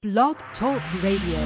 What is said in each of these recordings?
Blog Talk Radio.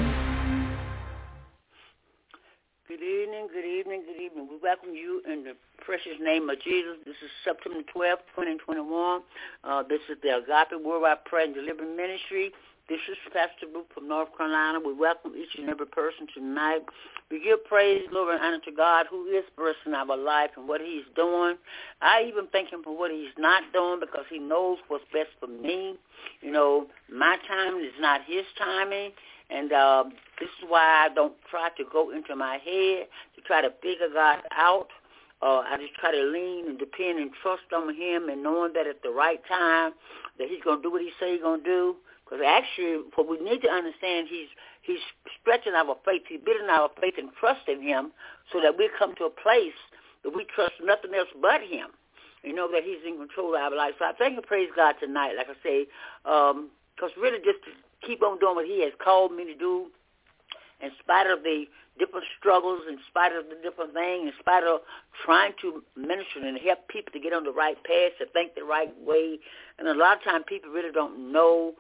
Good evening, good evening, good evening. We welcome you in the precious name of Jesus. This is September 12th, 2021. This is the Agape Worldwide Prayer and Deliverance Ministry. This is Pastor Ruth from North Carolina. We welcome each and every person tonight. We give praise, glory, and honor to God, who is first in our life and what he's doing. I even thank him for what he's not doing because he knows what's best for me. You know, my timing is not his timing. And this is why I don't try to go into my head to try to figure God out. I just try to lean and depend and trust on him and knowing that at the right time that he's going to do what he says he's going to do. Because actually, what we need to understand, he's stretching our faith. He's building our faith and trusting him so that we come to a place that we trust nothing else but him. You know that he's in control of our life. So I thank and praise God tonight, like I say, because really just to keep on doing what he has called me to do in spite of the different struggles, in spite of the different things, in spite of trying to minister and help people to get on the right path, to think the right way. And a lot of times people really don't know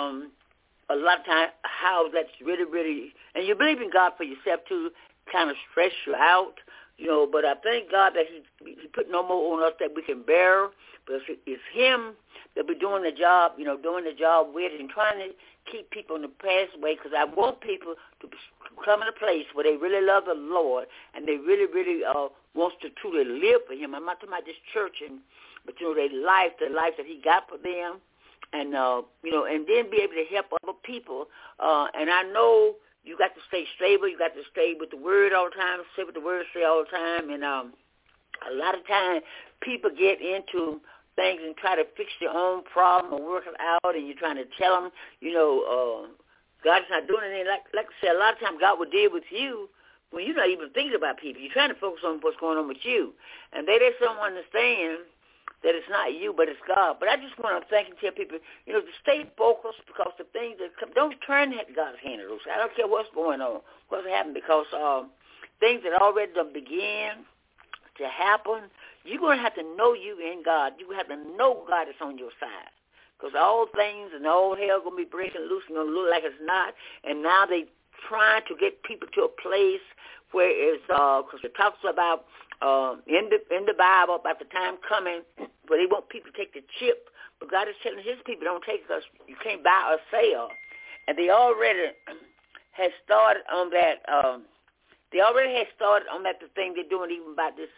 a lot of times how that's really, really, and you believe in God for yourself too, kind of stress you out, you know, but I thank God that he put no more on us that we can bear, but it's him that we're doing the job, you know, doing the job with and trying to keep people in the pathway, because I want people to come in a place where they really love the Lord and they really, really wants to truly live for him. I'm not talking about just church, but, you know, the life that he got for them, and, you know, and then be able to help other people. And I know you got to stay stable. You got to stay with the word all the time, say what the word say all the time. And a lot of times people get into things and try to fix their own problem or work it out, and you're trying to tell them, you know, God's not doing anything. Like I said, a lot of times God will deal with you when you're not even thinking about people. You're trying to focus on what's going on with you. And they just don't understand that it's not you, but it's God. But I just want to thank and tell people, you know, to stay focused, because the things that come, don't turn God's hand loose. I don't care what's going on, what's happening, because things that already done began to happen, you're going to have to know you in God. You have to know God is on your side, because all things and all hell going to be breaking loose and going to look like it's not. And now they trying to get people to a place where it's, because it talks about in the Bible about the time coming where they want people to take the chip, but God is telling his people, don't take us. You can't buy or sell. And they already has started on that. They already had started on that, the thing they're doing, even about this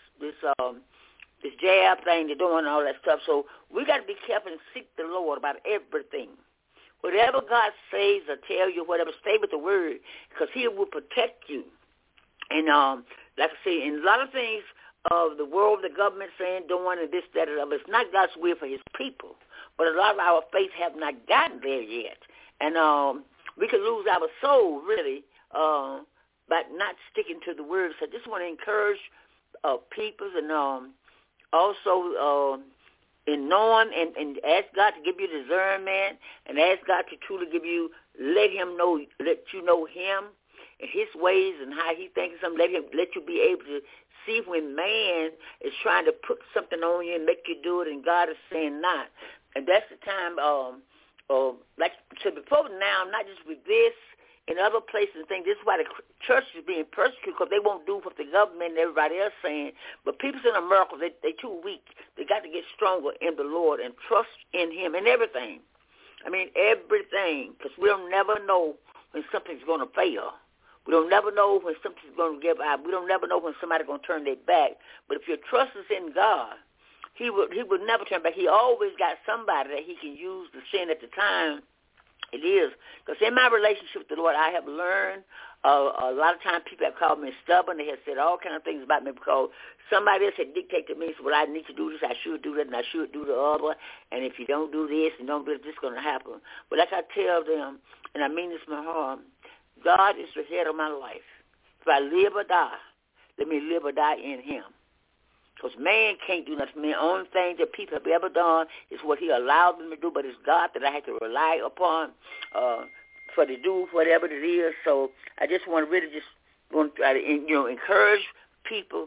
jab thing they're doing and all that stuff. So we got to be careful and seek the Lord about everything. Whatever God says or tell you, whatever, stay with the word, because he will protect you. And like I say, in a lot of things of the world, the government saying, doing, and this, that, and other, it's not God's will for his people. But a lot of our faith have not gotten there yet. And we could lose our soul, really, by not sticking to the word. So I just want to encourage people, and also in knowing and ask God to give you discernment, and ask God to truly give you, let you know him and his ways and how he thinks of something. Let you be able to see when man is trying to put something on you and make you do it, and God is saying not. And that's the time, like I said before now, not just with this, in other places and things. This is why the church is being persecuted, because they won't do what the government and everybody else saying. But people in America, they too weak. They got to get stronger in the Lord and trust in him in everything. I mean, everything, because we don't never know when something's going to fail. We don't never know when something's going to give out. We don't never know when somebody's going to turn their back. But if your trust is in God, he would never turn back. He always got somebody that he can use to sin at the time. It is. Because in my relationship with the Lord, I have learned a lot of times people have called me stubborn. They have said all kind of things about me because somebody else had dictated to me, so, well, I need to do this, I should do that, and I should do the other. And if you don't do this and don't do this, it's going to happen. But like I tell them, and I mean this from my heart, God is the head of my life. If I live or die, let me live or die in him. Because man can't do nothing. The only thing that people have ever done is what he allowed them to do, but it's God that I have to rely upon for to do whatever it is. So I just want to really just try to, encourage people.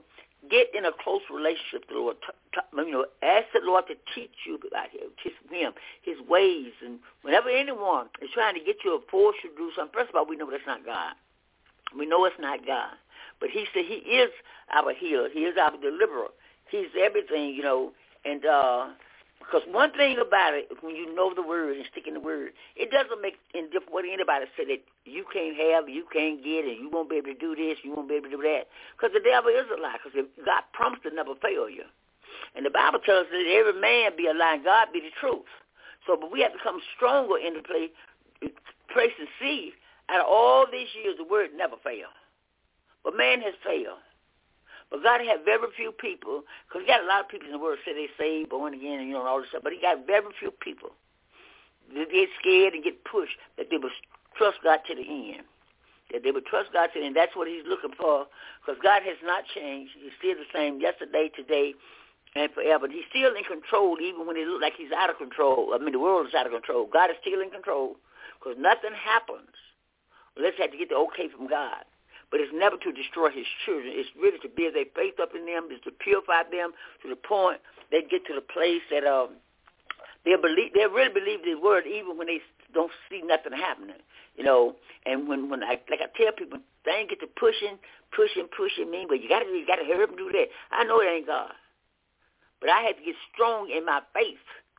Get in a close relationship with the Lord. Ask the Lord to teach you about him, his ways. And whenever anyone is trying to get you or force you to do something, first of all, we know that's not God. We know it's not God. But he said he is our healer. He is our deliverer. He's everything, And because one thing about it, when you know the word and stick in the word, it doesn't make any difference what anybody say that you can't have, you can't get, and you won't be able to do this, you won't be able to do that. Because the devil is a lie. Because God promised to never fail you. And the Bible tells us that every man be a lie and God be the truth. So, but we have to come stronger in the place and see, out of all these years, the word never failed. But man has failed. But God had very few people, because he got a lot of people in the world say they saved, born again, and all this stuff, but he got very few people that get scared and get pushed, that they would trust God to the end. That they would trust God to the end. That's what he's looking for, because God has not changed. He's still the same yesterday, today, and forever. He's still in control, even when it looks like he's out of control. I mean, the world is out of control. God is still in control, because nothing happens unless you have to get the okay from God. But it's never to destroy his children. It's really to build their faith up in them. It's to purify them to the point they get to the place that they really believe his word even when they don't see nothing happening. And when I tell people, they ain't get to pushing me, but you gotta hurry up and do that. I know it ain't God. But I had to get strong in my faith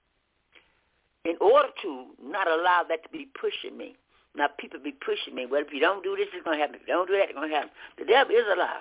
in order to not allow that to be pushing me. Now, people be pushing me. Well, if you don't do this, it's going to happen. If you don't do that, it's going to happen. The devil is a lie.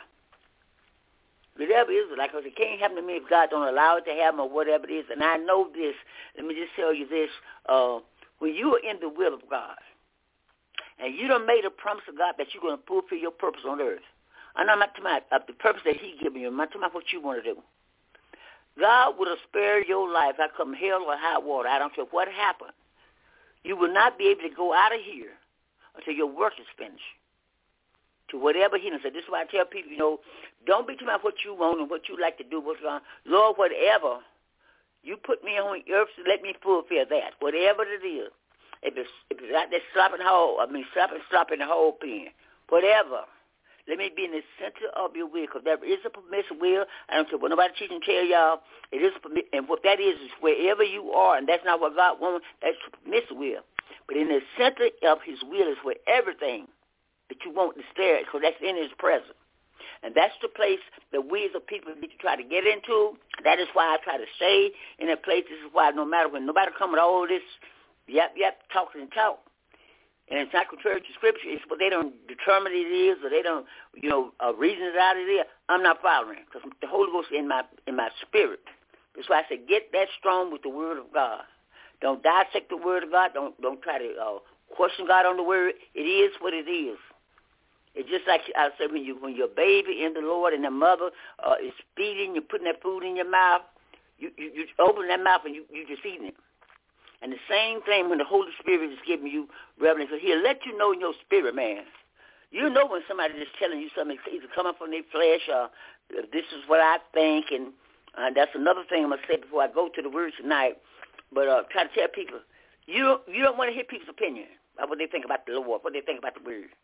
The devil is a lie, because it can't happen to me if God don't allow it to happen or whatever it is. And I know this. Let me just tell you this. When you are in the will of God, and you done made a promise of God that you're going to fulfill your purpose on earth, I'm not talking about the purpose that he given you. I'm not talking about what you want to do. God would have spared your life. I come hell or high water. I don't care what happened. You will not be able to go out of here until your work is finished. To whatever he said. This is why I tell people, don't be talking about what you want and what you like to do. Lord, whatever you put me on the earth, so let me fulfill that. Whatever it is. If it's out there slapping the whole pen. Whatever. Let me be in the center of your will, because there is a permissive will. I don't care what nobody teaching tell y'all. It is and what that is wherever you are, and that's not what God wants. That's a permissive will. But in the center of his will is where everything that you want to stare at, because that's in his presence. And that's the place that we as a people need to try to get into. That is why I try to stay in that place. This is why no matter when nobody come with all this yap, talking and talk, and it's not contrary to Scripture, it's what they don't determine it is, or they don't, reason it out of it. I'm not following, because the Holy Ghost is in my spirit. That's why I say get that strong with the Word of God. Don't dissect the Word of God. Don't try to question God on the Word. It is what it is. It's just like I said, when you're a baby in the Lord and the mother is feeding, you're putting that food in your mouth, you open that mouth and you're just eating it. And the same thing when the Holy Spirit is giving you revelation. He'll let you know in your spirit, man. You know when somebody is telling you something, either coming from their flesh or this is what I think. And that's another thing I'm going to say before I go to the word tonight. But try to tell people, you don't want to hear people's opinion about what they think about the Lord, what they think about the word.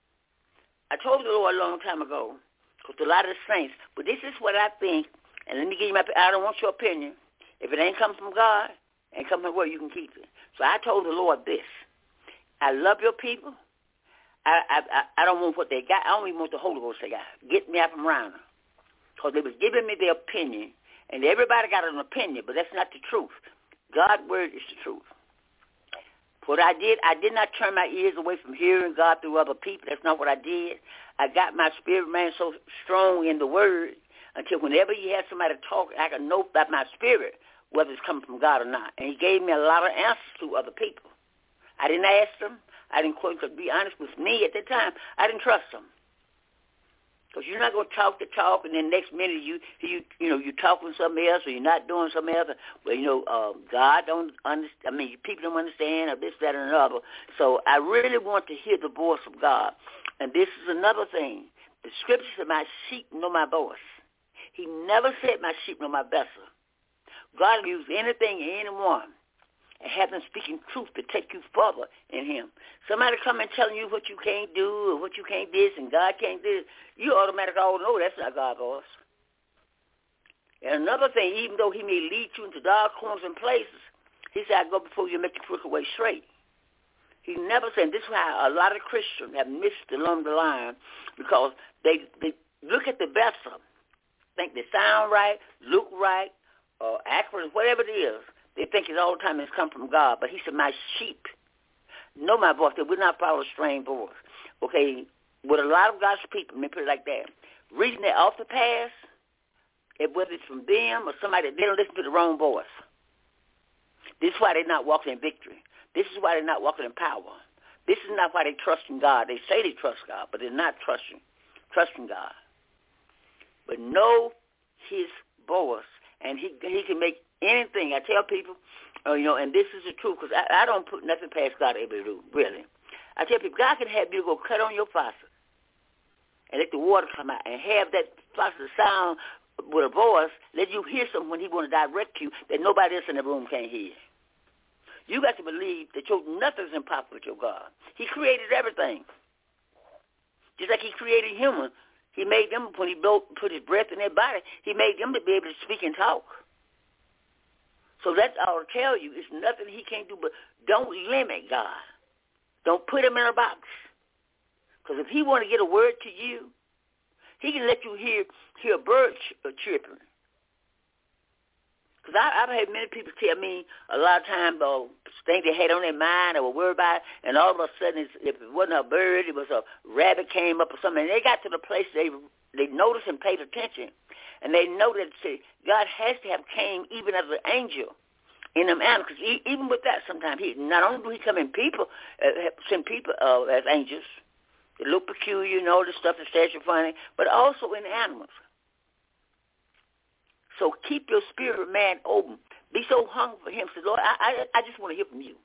I told the Lord a long time ago, because a lot of the saints, but this is what I think, and let me give you I don't want your opinion. If it ain't coming from God, and come from where you can keep it. So I told the Lord this. I love your people. I don't want what they got. I don't even want the Holy Ghost they got. Get me out from around them. Because they was giving me their opinion, and everybody got an opinion, but that's not the truth. God's word is the truth. What I did not turn my ears away from hearing God through other people. That's not what I did. I got my spirit man so strong in the word until whenever you had somebody talk, I could know by my spirit whether it's coming from God or not. And he gave me a lot of answers to other people. I didn't ask them. I didn't quote, because to be honest with me at that time, I didn't trust them. Because you're not going to talk the talk, and then next minute you're talking something else, or you're not doing something else. Well, God don't understand. I mean, people don't understand, or this, that, and another. So I really want to hear the voice of God. And this is another thing. The scripture said, my sheep know my voice. He never said my sheep know my vessel. God will use anything and anyone and have them speaking truth to take you further in him. Somebody come and telling you what you can't do or what you can't this and God can't do this, you automatically all know that's not God's voice. And another thing, even though he may lead you into dark corners and places, he said, I go before you and make the crooked way straight. He never said, this is why a lot of Christians have missed along the line, because they look at the vessel, think they sound right, look right, or act right, whatever it is. They think it's all the time it's come from God. But he said, my sheep know my voice. They will not follow a strange voice. Okay, with a lot of God's people, let me put it like that, reaching that off the path, whether it's from them or somebody, they don't listen to the wrong voice. This is why they're not walking in victory. This is why they're not walking in power. This is not why they trust in God. They say they trust God, but they're not trusting God. But know his voice, and he can make anything. I tell people, and this is the truth, because I don't put nothing past God to able to do, really. I tell people, God can have you go cut on your faucet and let the water come out and have that faucet sound with a voice, let you hear something when he want to direct you that nobody else in the room can't hear. You got to believe that nothing's impossible with your God. He created everything. Just like he created human. He made them, when he put his breath in their body, he made them to be able to speak and talk. So that's all I tell you. It's nothing he can't do, but don't limit God. Don't put him in a box. Because if he want to get a word to you, he can let you hear a bird chirping. Because I've had many people tell me a lot of times things they had on their mind or were worried about, and all of a sudden, if it wasn't a bird, it was a rabbit came up or something. And they got to the place they noticed and paid attention. And they know that God has to have came even as an angel in them animals. Because even with that, sometimes not only do he come in people, send people as angels, they look peculiar, the stuff that says you're funny, but also in animals. So keep your spirit, man, open. Be so hungry for him. Say, Lord, I just want to hear from you.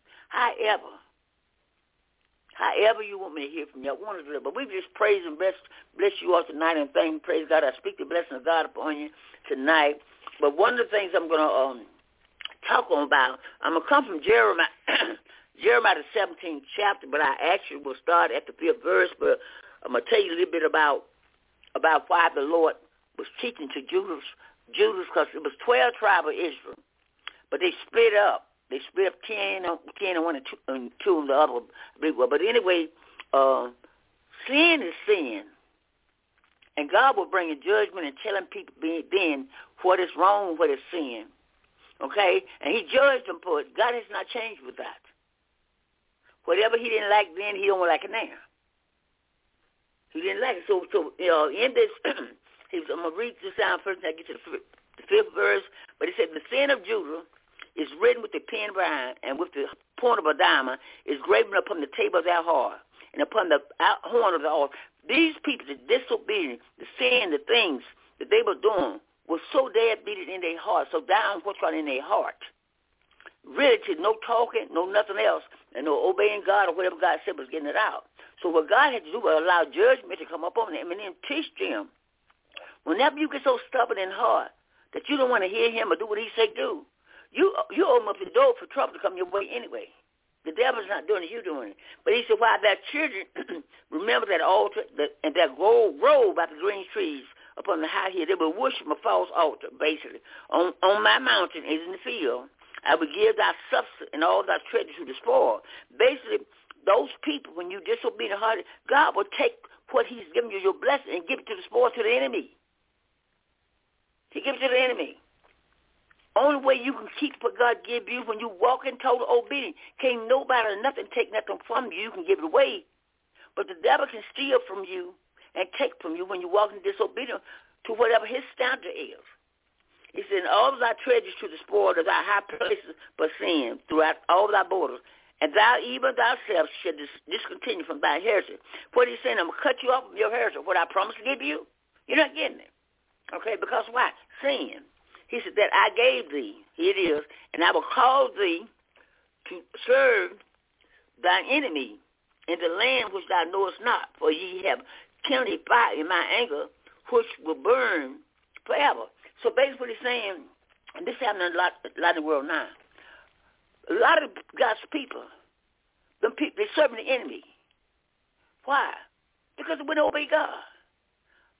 However you want me to hear from you, I want to do it. But we just praise and bless you all tonight and thank and praise God. I speak the blessing of God upon you tonight. But one of the things I'm going to talk about, I'm going to come from Jeremiah, the 17th chapter, but I actually will start at the 5th verse. But I'm going to tell you a little bit about why the Lord was teaching to Judas, because it was 12 tribes of Israel, but they split up. They split up 10 and 1 and 2 and the other big one. But anyway, sin is sin, and God will bring a judgment and telling people then what is wrong, what is sin. Okay, and He judged them for it. God has not changed with that. Whatever He didn't like then, He don't like it now. He didn't like it. So in this. I'm going to read this down first and I get to the 5th verse. But it said, the sin of Judah is written with the pen of iron and with the point of a diamond is graven upon the table of their heart and upon the horn of the altar. These people, the disobedient, the sin, the things that they were doing was so dead beaten in their heart, so down what's right in their heart. Really, to no talking, no nothing else, and no obeying God or whatever God said was getting it out. So what God had to do was allow judgment to come upon them and then teach them. Whenever you get so stubborn and hard that you don't want to hear him or do what he say do, you open up the door for trouble to come your way anyway. The devil's not doing it, you're doing it. But he said, while their children remember that altar and that grove by the green trees upon the high hill, they will worship a false altar, basically. On my mountain is in the field. I will give thy substance and all thy treasure to the spoil. Basically, those people, when you disobedient hearted, God will take what he's given you, your blessing, and give it to the spoil, to the enemy. He gives it to the enemy. Only way you can keep what God give you when you walk in total obedience. Can't nobody or nothing take nothing from you. You can give it away. But the devil can steal from you and take from you when you walk in disobedience to whatever his standard is. He said, all of thy treasures to the spoil of thy high places but sin throughout all thy borders. And thou even thyself shall discontinue from thy heritage. What he's saying, I'm going to cut you off from your heritage. What I promised to give you, you're not getting it. Okay, because why? Sin. He said that I gave thee, here it is, and I will cause thee to serve thine enemy in the land which thou knowest not, for ye have kindled fire in my anger, which will burn forever. So basically what he's saying, and this happens a lot in the world now, a lot of God's people, them people, they're serving the enemy. Why? Because they wouldn't obey God.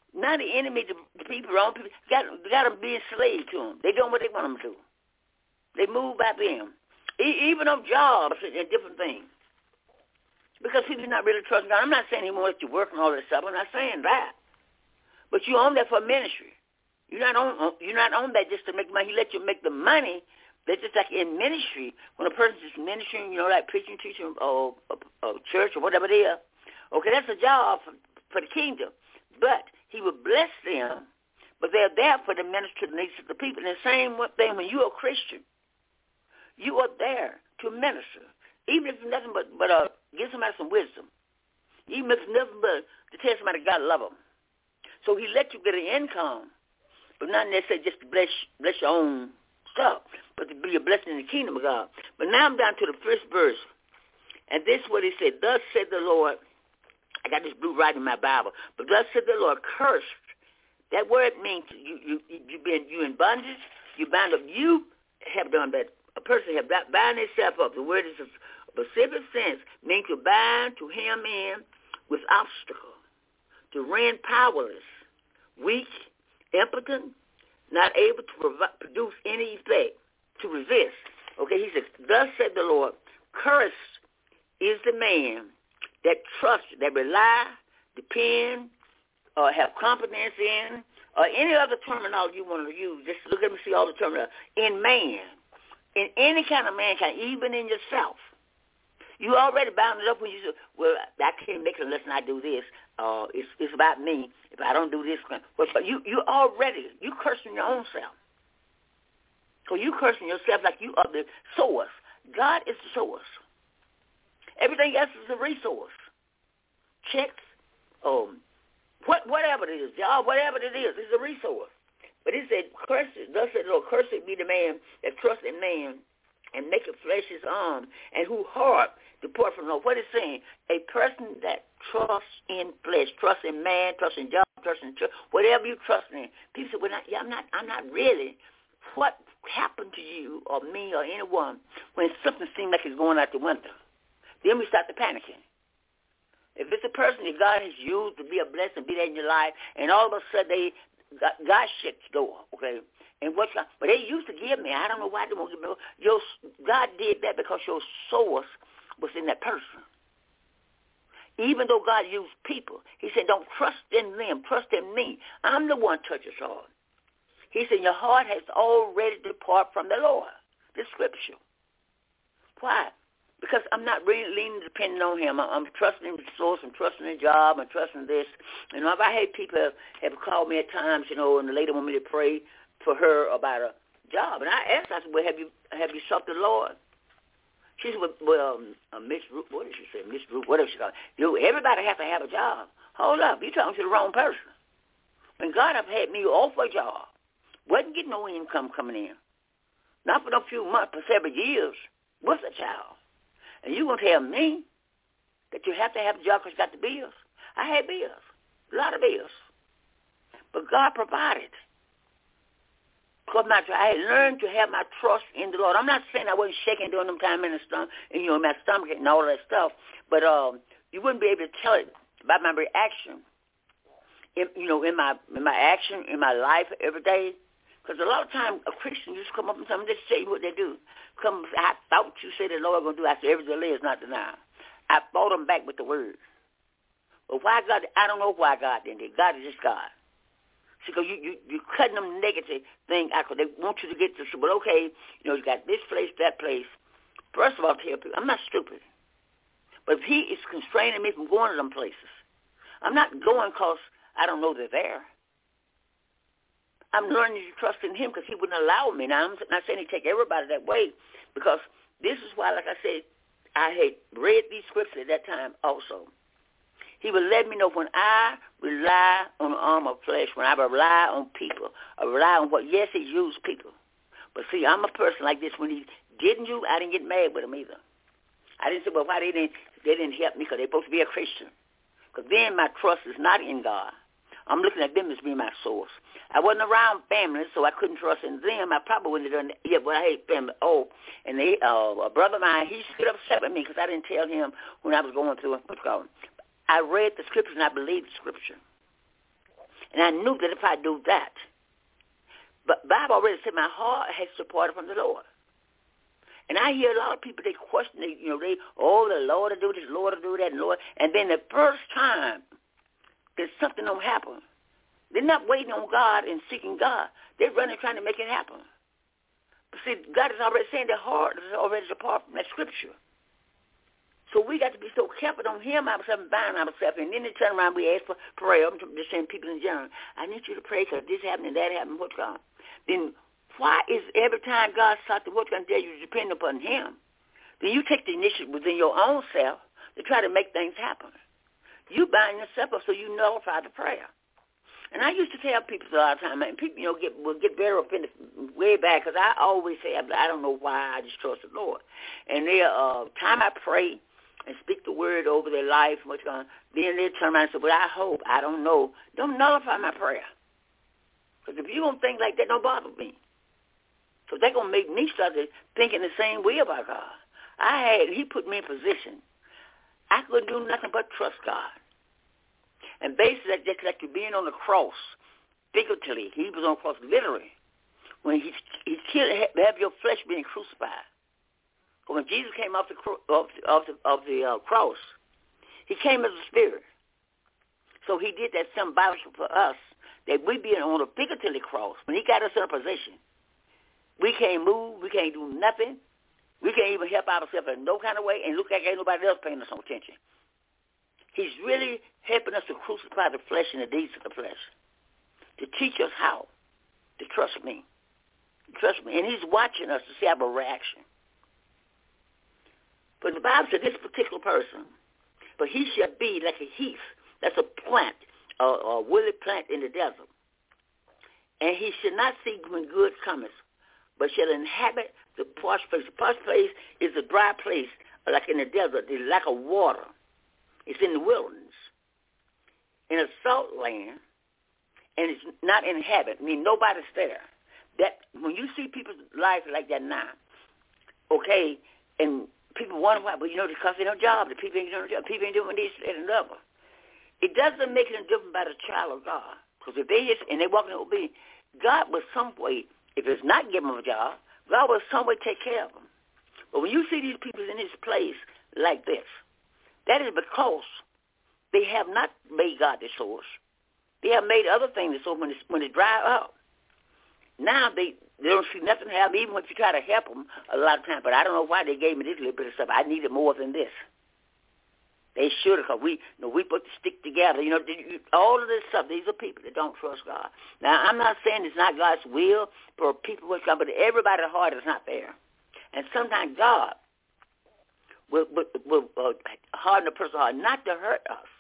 Not the enemy, the people, wrong people. Got them being slave to them. They doing what they want them to do. They move by them. Even on jobs and different things. Because people not really trusting God. I'm not saying he won't let you work and all that stuff. I'm not saying that. But you own that for ministry. You're not on that just to make money. He let you make the money. That's just like in ministry. When a person's just ministering, like preaching, teaching, or church or whatever it is. Okay, that's a job for the kingdom. But he will bless them. But they're there for the ministry to the needs of the people. And the same thing when you're a Christian. You are there to minister. Even if it's nothing but give somebody some wisdom. Even if it's nothing but to tell somebody God love them. So he let you get an income, but not necessarily just to bless your own stuff, but to be a blessing in the kingdom of God. But now I'm down to the first verse. And this is what he said. Thus said the Lord. I got this blue right in my Bible. But thus said the Lord, cursed. That word means you in bondage. You bound up. You have done that. A person have bound himself up. The word is a specific sense, means to bind, to hem in with obstacle, to render powerless, weak, impotent, not able to produce any effect, to resist. Okay, he says, thus said the Lord, cursed is the man that trusts, that rely, depend, or have confidence in, or any other terminology you want to use. Just look at me, see all the terminology. In man. In any kind of mankind, even in yourself. You already bound it up when you say, well, I can't make it unless I do this. It's about me. If I don't do this, well, you cursing your own self. So you cursing yourself like you are the source. God is the source. Everything else is a resource. Checks, whatever it is, job, whatever it is a resource. But he said, cursed, thus said the Lord, cursed be the man that trusts in man and maketh flesh his arm, and who heart depart from the Lord. What is saying? A person that trusts in flesh, trusts in man, trusts in job, trusts in church, whatever you trust in. People say, well, I'm not really. What happened to you or me or anyone when something seems like it's going out the window? Then we start to panicking. If it's a person that God has used to be a blessing, be there in your life, and all of a sudden God shuts the door, okay? And but they used to give me. I don't know why they won't give me. God did that because your source was in that person. Even though God used people, he said, don't trust in them, trust in me. I'm the one touches heart. He said, your heart has already departed from the Lord. The scripture. Why? Because I'm not really leaning, depending on him. I'm trusting the source. I'm trusting the job. I'm trusting this. If I had people have called me at times, and the lady want me to pray for her about a job, and I asked, I said, well, have you sought the Lord? She said, well, Miss Ruth, what did she say? Miss Ruth, whatever she called it. Everybody has to have a job. Hold up, you're talking to the wrong person. When God have had me off a job, wasn't getting no income coming in, not for a few months, for several years, with a child. And you going to tell me that you have to have a job because you got the bills? I had bills, a lot of bills. But God provided. Because I had learned to have my trust in the Lord. I'm not saying I wasn't shaking during them time in the stomach, and my stomach and all that stuff, but you wouldn't be able to tell it by my reaction. In my action, in my life every day. Because a lot of times a Christian just come up and just say what they do. I thought you said the Lord going to do. I said every delay is not denied. I fought them back with the word. But why God? I don't know why God didn't. God is just God. See, because you cutting them negative thing out because they want you to get to. But okay, you got this place, that place. First of all, tell people I'm not stupid. But if He is constraining me from going to them places, I'm not going because I don't know they're there. I'm learning to trust in Him because He wouldn't allow me. Now, I'm not saying He take everybody that way because this is why, like I said, I had read these scriptures at that time also. He would let me know when I rely on the arm of flesh, when I rely on people, I rely on what, yes, He used people. But see, I'm a person like this. When He didn't use, I didn't get mad with Him either. I didn't say, well, why they didn't help me because they're supposed to be a Christian. Because then my trust is not in God. I'm looking at them as being my source. I wasn't around family, so I couldn't trust in them. I probably wouldn't have done that. Yeah, but I hate family. And a brother of mine, he stood upset with me because I didn't tell him when I was going through what's called. I read the scriptures and I believed the scripture. And I knew that if I do that, but Bible already said my heart has departed from the Lord. And I hear a lot of people, they question, the Lord will do this, Lord will do that, and Lord. And then the first time that something don't happen, they're not waiting on God and seeking God. They're running trying to make it happen. But see, God is already saying their heart is already apart from that scripture. So we got to be so careful on him ourselves and bind ourselves. And then they turn around, we ask for prayer. I'm just saying people in general, I need you to pray because this happened and that happened. What's God? Then why is every time God starts to work on you, you depend upon him? Then you take the initiative within your own self to try to make things happen. You bind yourself up so you nullify the prayer. And I used to tell people a lot of time, and people, will get very offended way back because I always say, I don't know why, I just trust the Lord. And time I pray and speak the word over their life, then they turn around and say, well, I hope, I don't know. Don't nullify my prayer. Because if you don't think like that, don't bother me. So they're going to make me start thinking the same way about God. He put me in position. I couldn't do nothing but trust God. And basically, just like you being on the cross, figuratively, he was on the cross literally. When he killed, have your flesh being crucified. But when Jesus came off the cross, he came as a spirit. So he did that symbolic for us, that we be on a figuratively cross. When he got us in a position, we can't move, we can't do nothing. We can't even help ourselves in no kind of way and look like ain't nobody else paying us no attention. He's really helping us to crucify the flesh and the deeds of the flesh, to teach us how to trust me. Trust me. And he's watching us to see our reaction. But the Bible said this particular person, but he shall be like a heath. That's a plant, a woolly plant in the desert. And he shall not see when good cometh, but shall inhabit the parched place. The parched place is a dry place, like in the desert. It's like a water. It's in the wilderness, in a salt land, and it's not inhabited. I mean, nobody's there. That when you see people's lives like that now, okay, and people wonder why, but because they don't job, the people ain't doing a job, people ain't doing this and another. It doesn't make them different by the child of God, because if they and they walk in obedience, God will some way, if it's not giving them a job, God will some way take care of them. But when you see these people in this place like this, that is because they have not made God the source. They have made other things the source when it dry up. Now they don't see nothing happen, even when you try to help them a lot of times. But I don't know why they gave me this little bit of stuff. I needed more than this. They should have, because we put the stick together. All of this stuff, these are people that don't trust God. Now, I'm not saying it's not God's will for people with God, but everybody's heart is not there. And sometimes God will harden a person's heart, not to hurt us,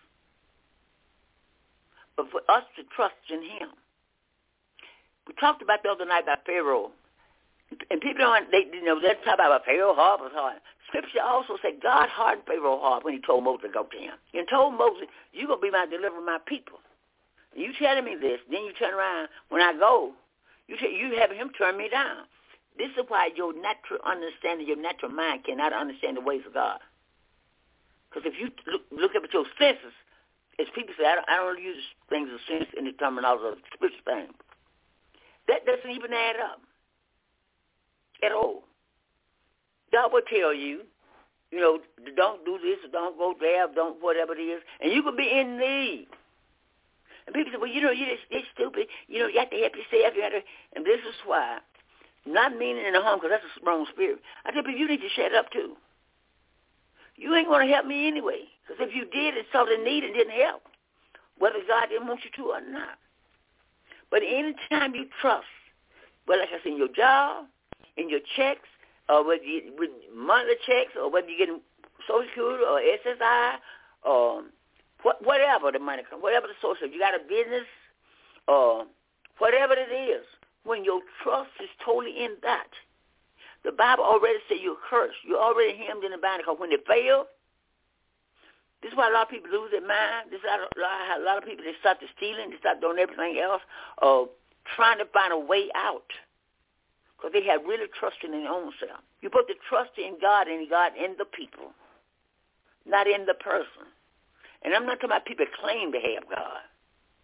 but for us to trust in him. We talked about the other night about Pharaoh. And people they talk about Pharaoh's heart was hard. Scripture also said God hardened Pharaoh's heart when he told Moses to go to him. He told Moses, you're going to be my deliverer, my people. And you telling me this, then you turn around, when I go, you have him turn me down. This is why your natural understanding, your natural mind cannot understand the ways of God. Because if you look up at your senses, as people say, I don't use things of sense in the terminology of the spiritual thing. That doesn't even add up at all. God will tell you, don't do this, or don't go there, don't whatever it is, and you could be in need. And people say, well, you're stupid. You have to help yourself. And this is why, not meaning in the home, because that's a wrong spirit. I tell people, you need to shut up too. You ain't going to help me anyway, because if you did and saw the need and didn't help, whether God didn't want you to or not. But anytime you trust, well, like I said, in your job, in your checks, or whether you with monthly checks, or whether you're getting Social Security or SSI, or whatever the money comes, whatever the source is, you got a business, or whatever it is, when your trust is totally in that, the Bible already said you're cursed. You're already hemmed in the bind, because when they fail, this is why a lot of people lose their mind. This is why a lot of people, they start to stealing, they start doing everything else, trying to find a way out, because they have really trusted in their own self. You put the trust in God in the people, not in the person. And I'm not talking about people claim to have God.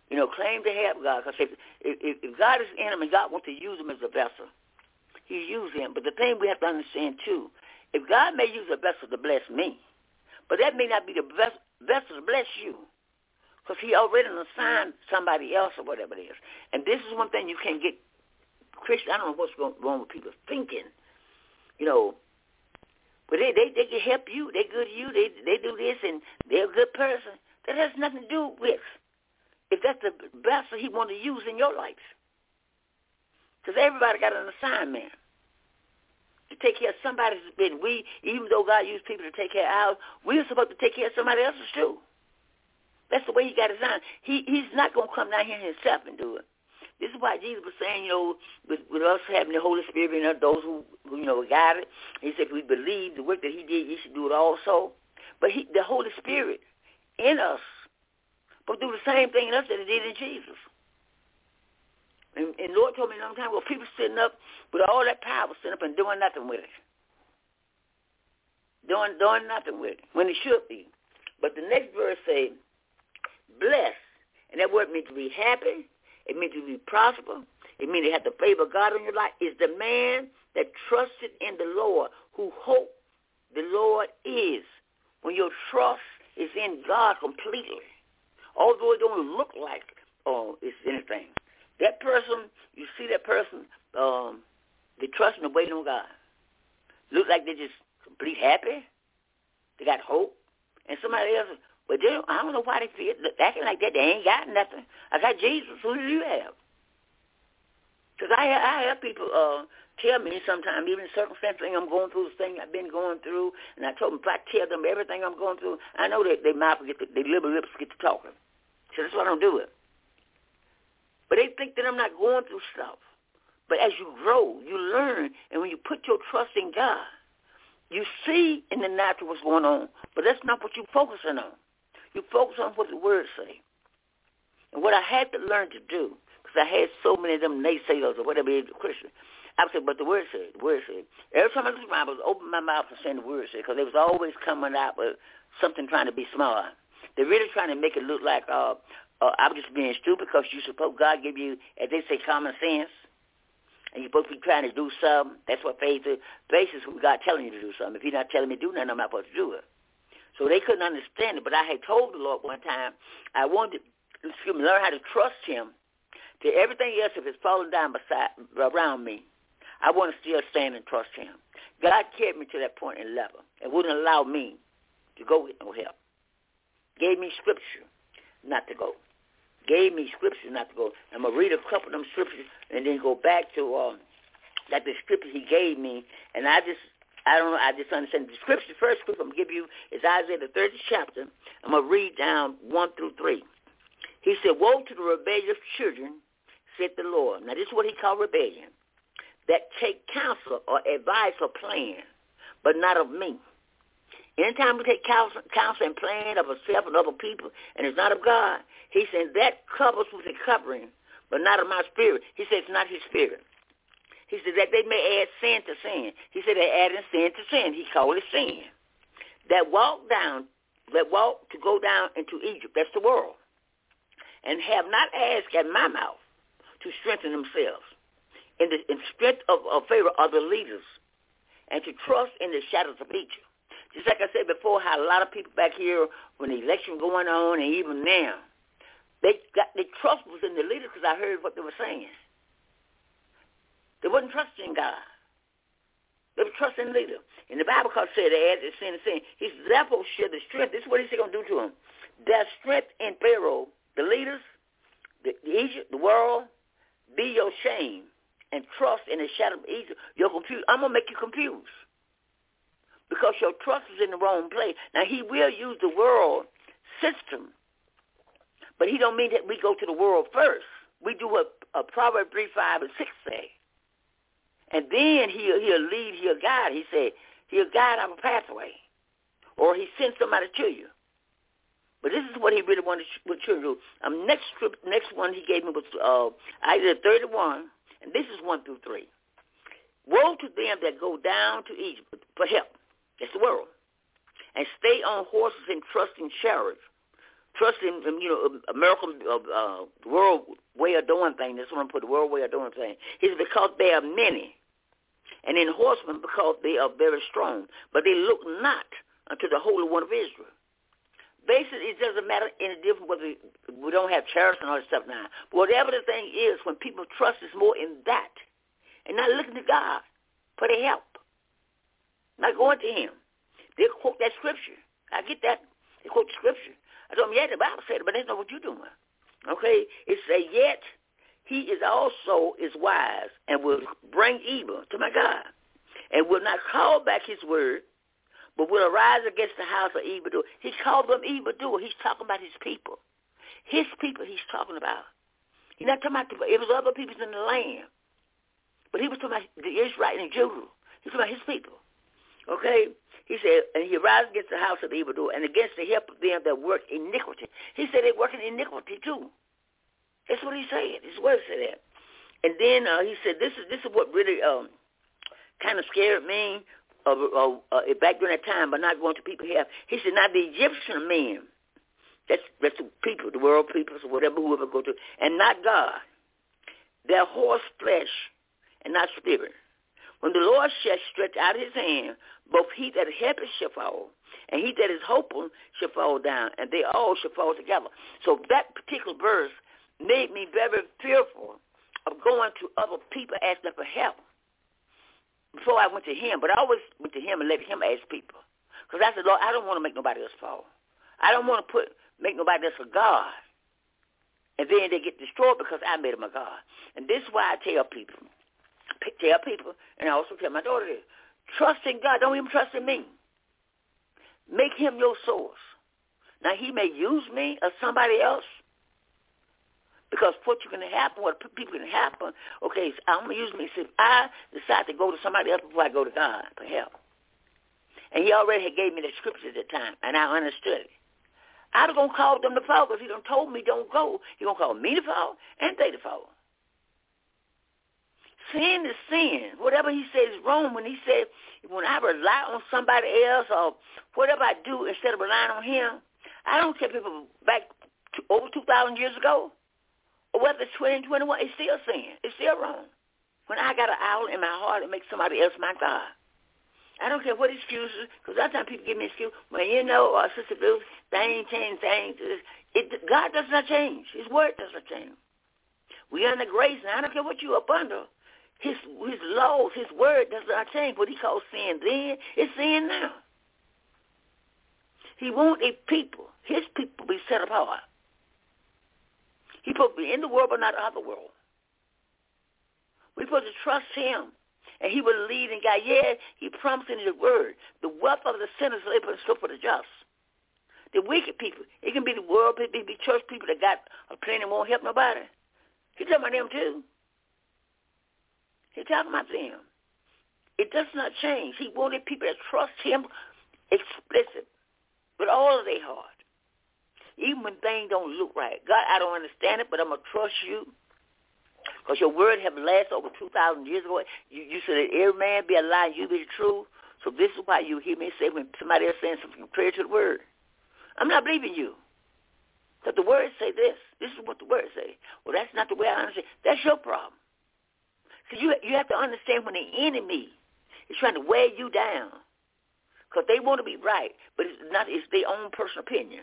Claim to have God. Because if God is in him and God wants to use him as a vessel, he uses him. But the thing we have to understand, too, if God may use a vessel to bless me, but that may not be the vessel to bless you, because he already assigned somebody else or whatever it is. And this is one thing you can't get Christian. I don't know what's wrong with people thinking, but they can help you. They're good to you. They do this, and they're a good person. That has nothing to do with if that's the vessel he wants to use in your life. Because everybody got an assignment to take care of somebody's business. Even though God used people to take care of ours, we're supposed to take care of somebody else's too. That's the way he got designed. He's not going to come down here himself and do it. This is why Jesus was saying, with us having the Holy Spirit and those who got it, he said, if we believe the work that he did, you should do it also. But the Holy Spirit in us will do the same thing in us that he did in Jesus. And the Lord told me a long time ago, people sitting up with all that power, sitting up and doing nothing with it. Doing nothing with it, when it should be. But the next verse say, blessed. And that word means to be happy. It means to be prosperous. It means to have the favor of God in your life. Is the man that trusted in the Lord, who hope the Lord is. When your trust is in God completely, although it don't look like it's anything. That person, you see that person, they trust and waiting on God. Look like they're just complete happy. They got hope. And somebody else, but I don't know why they feel acting like that. They ain't got nothing. I got Jesus. Who do you have? Because I have people tell me sometimes, even circumstances I'm going through, the thing I've been going through, and I told them if I tell them everything I'm going through, I know that their mouth get their liberal lips get to talking. So that's why I don't do it. But they think that I'm not going through stuff. But as you grow, you learn, and when you put your trust in God, you see in the natural what's going on, but that's not what you're focusing on. You focus on what the Word say. And what I had to learn to do, because I had so many of them naysayers or whatever it is, Christian, I would say, but the Word said, the Word said. Every time I looked around, I was opening my mouth and saying the Word said, because they was always coming out with something trying to be smart. They're really trying to make it look like I'm just being stupid, because you suppose God give you, as they say, common sense. And you're supposed to be trying to do something. That's what faith is. Faith is when God telling you to do something. If you're not telling me to do nothing, I'm not supposed to do it. So they couldn't understand it. But I had told the Lord one time, I wanted to learn how to trust him. To everything else, if it's falling down around me, I want to still stand and trust him. God carried me to that point and level. It wouldn't allow me to go get no help. Gave me scripture not to go. Gave me scripture not to go. I'm going to read a couple of them scriptures and then go back to that the scripture he gave me. And I just understand. The scripture, first scripture I'm going to give you is Isaiah the 30th chapter. I'm going to read down 1 through 3. He said, woe to the rebellious children, said the Lord. Now, this is what he called rebellion. That take counsel or advice or plan, but not of me. Anytime we take counsel and plan of ourselves and other people, and it's not of God, he said that covers with a covering, but not of my spirit. He said it's not his spirit. He said that they may add sin to sin. He said they're adding sin to sin. He called it sin. That walk to go down into Egypt, that's the world, and have not asked at my mouth to strengthen themselves in strength of favor of the leaders, and to trust in the shadows of Egypt. Just like I said before, how a lot of people back here, when the election going on, and even now, their trust was in the leaders, because I heard what they were saying. They wasn't trusting God. They were trusting the leader. And the Bible said they added sin to sin. He said, therefore share the strength. This is what he's going to do to them. Their strength in Pharaoh, the leaders, the Egypt, the world, be your shame, and trust in the shadow of Egypt. You're confused. I'm going to make you confused, because your trust is in the wrong place. Now, he will use the world system, but he don't mean that we go to the world first. We do what Proverbs 3, 5, and 6 say. And then he'll lead, he'll guide. He said, he'll guide our pathway, or he sends somebody to you. But this is what he really wanted with children. Next one he gave me was Isaiah 31, and this is 1 through 3. Woe to them that go down to Egypt for help. That's the world. And stay on horses and trust in chariots, trust in American world way of doing things. That's what I'm put the world way of doing things. He said, because they are many, and in horsemen because they are very strong, but they look not unto the Holy One of Israel. Basically, it doesn't matter any different whether we don't have chariots and all that stuff now. But whatever the thing is, when people trust is more in that and not looking to God for their help, not going to him. They quote that scripture. I get that. They quote the scripture. I told them, yeah, the Bible said it, but that's not what you're doing. Okay? It says, yet he is also is wise and will bring evil to my God and will not call back his word, but will arise against the house of evildoer. He called them evildoer. He's talking about his people. His people he's talking about. He's not talking about it was other people in the land. But he was talking about the Israelites and Judah. He's talking about his people. Okay? He said, and he arises against the house of evildoer and against the help of them that work iniquity. He said they're working iniquity too. That's what he said. His word said that. And then he said, this is what really kind of scared me back during that time, but not going to people here. He said, now the Egyptian men, that's the people, the world peoples or whatever, whoever go to, and not God. They're horse flesh and not spirit. When the Lord shall stretch out his hand, both he that helpeth shall fall, and he that is hoping shall fall down, and they all shall fall together. So that particular verse made me very fearful of going to other people asking for help before I went to him. But I always went to him and let him ask people. Because I said, Lord, I don't want to make nobody else fall. I don't want to make nobody else a God. And then they get destroyed because I made them a God. And this is why I tell people, and I also tell my daughter this, trust in God. Don't even trust in me. Make him your source. Now, he may use me or somebody else because what's going to happen, what people can happen, okay, so I'm going to use me. So if I decide to go to somebody else before I go to God for help, and he already had gave me the scriptures at the time, and I understood it, I was going to call them to fall because he done told me don't go. He going to call me to fall and they to fall. Sin is sin. Whatever he said is wrong. When he said, when I rely on somebody else or whatever I do instead of relying on him, I don't care people back over 2,000 years ago or whether it's 2021, it's still sin. It's still wrong. When I got an owl in my heart to make somebody else my God. I don't care what excuses, because a lot of times people give me excuses. Well, Sister Blue, things change, God does not change. His word does not change. We under grace, and I don't care what you up under. His laws, his word does not change. What he calls sin then is sin now. He wants his people be set apart. He's supposed to be in the world but not of the world. We're supposed to trust him. And he will lead and guide. Yeah, he promised in his word. The wealth of the sinners lay up in store for the just. The wicked people, it can be the world people, it can be church people that got plenty and won't help nobody. He's talking about them too. He's talking about them. It does not change. He wanted people that trust him explicit with all of their heart. Even when things don't look right. God, I don't understand it, but I'm going to trust you. Because your word have lasted over 2,000 years ago. You said that every man be a lie, you be the truth. So this is why you hear me say when somebody else saying something contrary to the word, I'm not believing you. Because the word say this. This is what the word say. Well, that's not the way I understand. That's your problem. So you have to understand when the enemy is trying to wear you down because they want to be right, but it's their own personal opinion.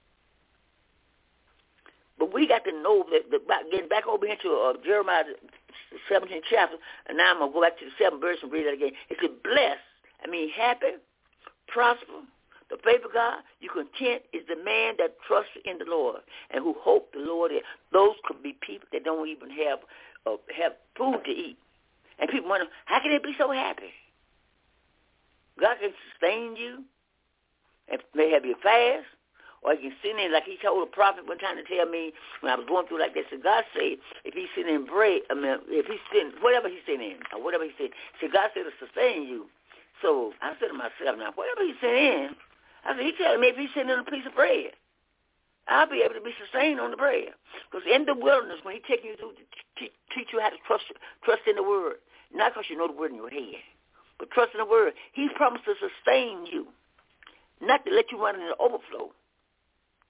But we got to know that getting back over into Jeremiah 17th chapter, and now I'm going to go back to the 7th verse and read that again. It said, blessed, happy, prosper, the faith of God, you content is the man that trusts in the Lord and who hope the Lord is. Those could be people that don't even have food to eat. And people wonder, how can they be so happy? God can sustain you and may have you fast. Or he can sit in, like he told a prophet one time to tell me when I was going through like this. So God said, if he's sitting in bread, if he's sitting, whatever he's sitting in, or whatever he said, God said to sustain you. So I said to myself, now, whatever he's sitting in, I said, he telling me if he's sitting on a piece of bread, I'll be able to be sustained on the bread. Because in the wilderness, when he takes you through to teach you how to trust in the word, not because you know the word in your head, but trust in the word, he's promised to sustain you, not to let you run in the overflow. You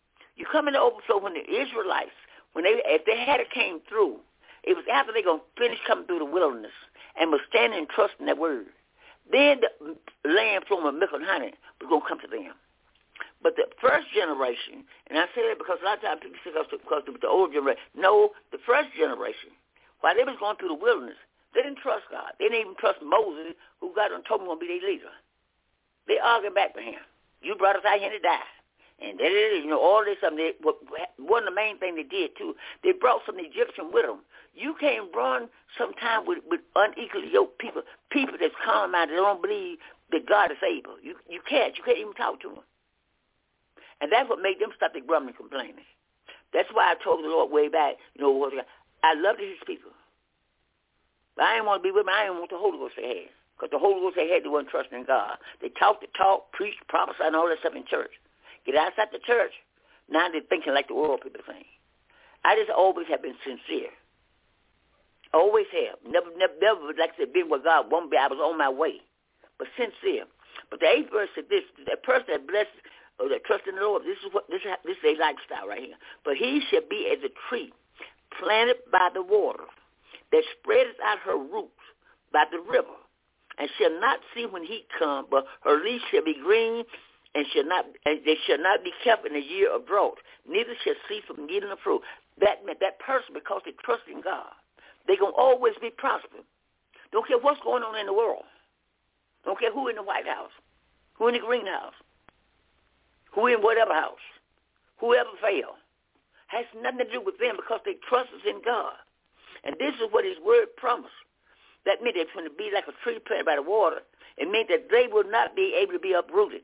come in the overflow when the Israelites, if they had came through, it was after they going to finish coming through the wilderness and was standing and trusting that word. Then the land flowing with milk and honey was going to come to them. But the first generation, and I say that because a lot of times people say because the old generation. No, the first generation, while they was going through the wilderness, they didn't trust God. They didn't even trust Moses, who God done told them going to be their leader. They argued back with him. You brought us out here to die. And that is, all this stuff. One of the main things they did, too, they brought some Egyptian with them. You can't run sometime with unequally yoked people that's calm out, that don't believe that God is able. You can't. You can't even talk to them. And that's what made them stop their grumbling and complaining. That's why I told the Lord way back, I love His people. But I didn't want to be with them. I didn't want the Holy Ghost they had. Because the Holy Ghost they had, they weren't trusting in God. They talked the talk, preached, prophesied, and all that stuff in church. Get outside the church, now they're thinking like the world people think. I just always have been sincere. Always have. Never, like I said, been where God won't be. I was on my way. But sincere. But the 8th verse said this, that person that blesses or that trusts in the Lord, this is a lifestyle right here. But he shall be as a tree planted by the water that spreadeth out her roots by the river, and shall not see when heat come, but her leaves shall be green, and they shall not be kept in the year of drought, neither shall cease from yielding the fruit. That meant that person, because they trust in God, they're going to always be prosperous. Don't care what's going on in the world. Don't care who in the White House, who in the greenhouse, who in whatever house, whoever fail. Has nothing to do with them because they trust us in God. And this is what His word promised. That meant it's going to be like a tree planted by the water. It meant that they will not be able to be uprooted.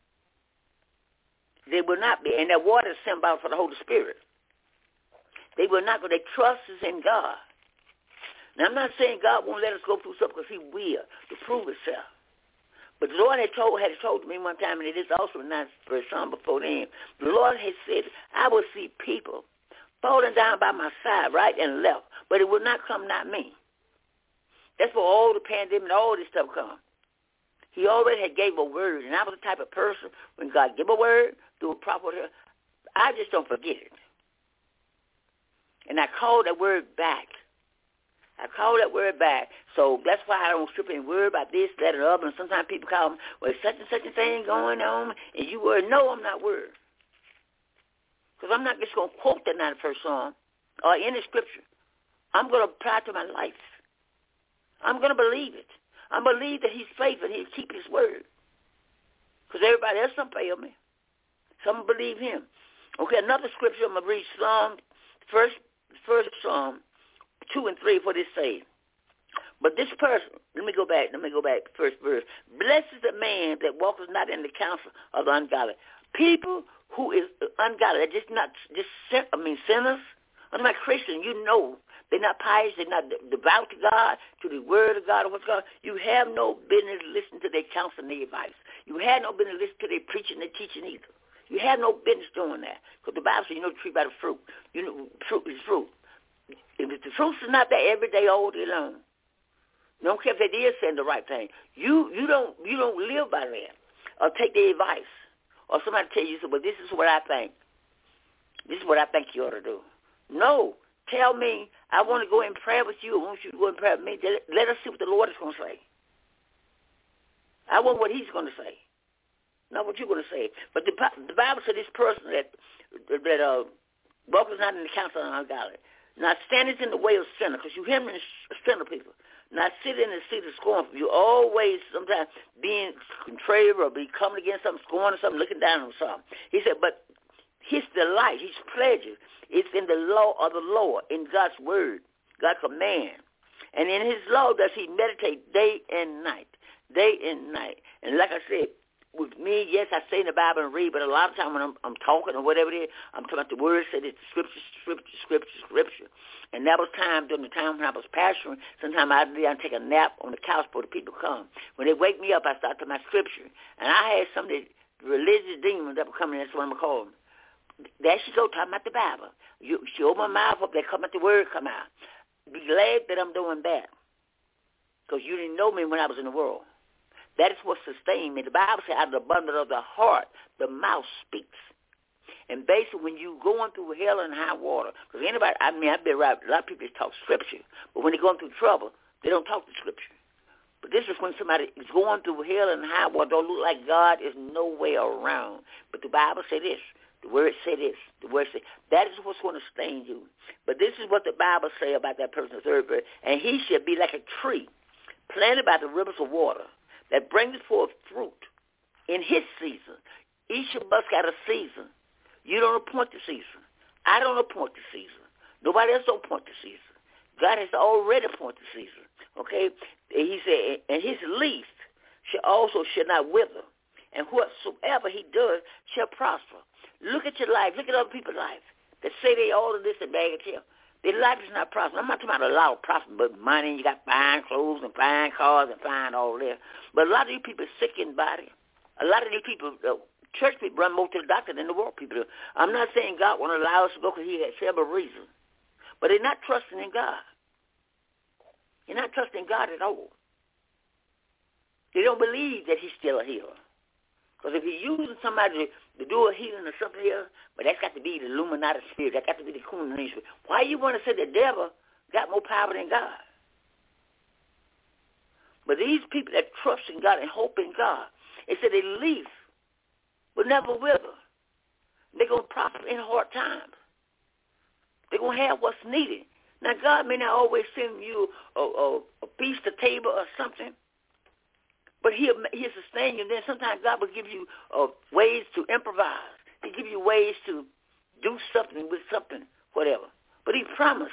They will not be. And that water is symbol for the Holy Spirit. They will not, because they trust us in God. Now, I'm not saying God won't let us go through something because He will to prove Himself. But the Lord had told me one time, and it is also in that verse Psalm before then, the Lord had said, I will see people falling down by my side, right and left, but it will not come, not me. That's where all the pandemic and all this stuff comes. He already had gave a word, and I was the type of person, when God give a word, do a proper word, I just don't forget it. And I called that word back. So that's why I don't strip any word about this, that, or other. And sometimes people call me, well, such and such a thing going on, and you worried. No, I'm not worried. Because I'm not just going to quote that 91st Psalm or any scripture. I'm going to apply it to my life. I'm going to believe it. I believe that He's faithful and He'll keep His word. Because everybody else don't fail me. Some believe Him. Okay, another scripture I'm going to read, Psalm, first Psalm 2 and 3, what it says. But this person, let me go back, first verse. Blessed is the man that walketh not in the counsel of the ungodly. People who is ungodly, they're sinners. I'm not Christian, they're not pious, they're not devout to God, to the word of God, or what's God. You have no business listening to their counsel and their advice. You have no business listening to their preaching and their teaching either. You have no business doing that. Because the Bible says you know the tree by the fruit. Fruit is fruit. If the fruits is not there every day, all day long, don't care if they did say the right thing. You don't live by that, or take their advice, or somebody tell you, well, this is what I think. This is what I think you ought to do. No, tell me. I want to go in prayer with you. I want you to go in prayer with me. Let us see what the Lord is going to say. I want what He's going to say, not what you're going to say. But the Bible said this person that walketh not in the counsel of the ungodly, not standeth in the way of sinner, because you hear me, sinner people. Not sitting in the seat of scornful. You always sometimes being contrary or be coming against something, scorning something, looking down on something. He said, but His delight, His pleasure, is in the law of the Lord, in God's word, God's command. And in His law does He meditate day and night. And like I said, with me, yes, I say in the Bible and read, but a lot of times when I'm talking or whatever it is, I'm talking about the word, said it's scripture. And that was during the time when I was pastoring. Sometimes I'd take a nap on the couch before the people come. When they wake me up, I start to my scripture. And I had some of the religious demons that were coming, that's what I'm going to call them. There she go, talking about the Bible. She opened my mouth up, they come out, the word come out. Be glad that I'm doing that. Because you didn't know me when I was in the world. That is what sustained me. The Bible says, out of the abundance of the heart, the mouth speaks. And basically, when you going through hell and high water, because anybody, I've been around, a lot of people talk Scripture, but when they're going through trouble, they don't talk the Scripture. But this is when somebody is going through hell and high water, don't look like God is nowhere around. But the Bible say this. The Word say this. The Word say, that is what's going to sustain you. But this is what the Bible say about that person, the third verse. And he shall be like a tree planted by the rivers of water that brings forth fruit in his season. Each of us got a season. You don't appoint the season. I don't appoint the season. Nobody else don't appoint the season. God has already appointed the season. Okay? And he said, and his leaf shall not wither, and whatsoever he does shall prosper. Look at your life. Look at other people's life that say they all of this and bag of tail. Their life is not prospering. I'm not talking about a lot of prosper, but money, you got fine clothes and fine cars and fine all there. But a lot of these people are sick in body. A lot of these people, church people run more to the doctor than the world people do. I'm not saying God won't allow us to go because he has several reasons. But they're not trusting in God. You're not trusting God at all. They don't believe that he's still a healer. Because if he's using somebody to do a healing or something else, but that's got to be the Illuminati spirit. That got to be the Kundalini spirit. Why you want to say the devil got more power than God? But these people that trust in God and hope in God, it said their leaf will never wither. They're going to prosper in hard times. They're going to have what's needed. Now, God may not always send you a feast, a table, or something, but he'll sustain you. And then sometimes God will give you ways to improvise. He'll give you ways to do something with something, whatever. But he promised.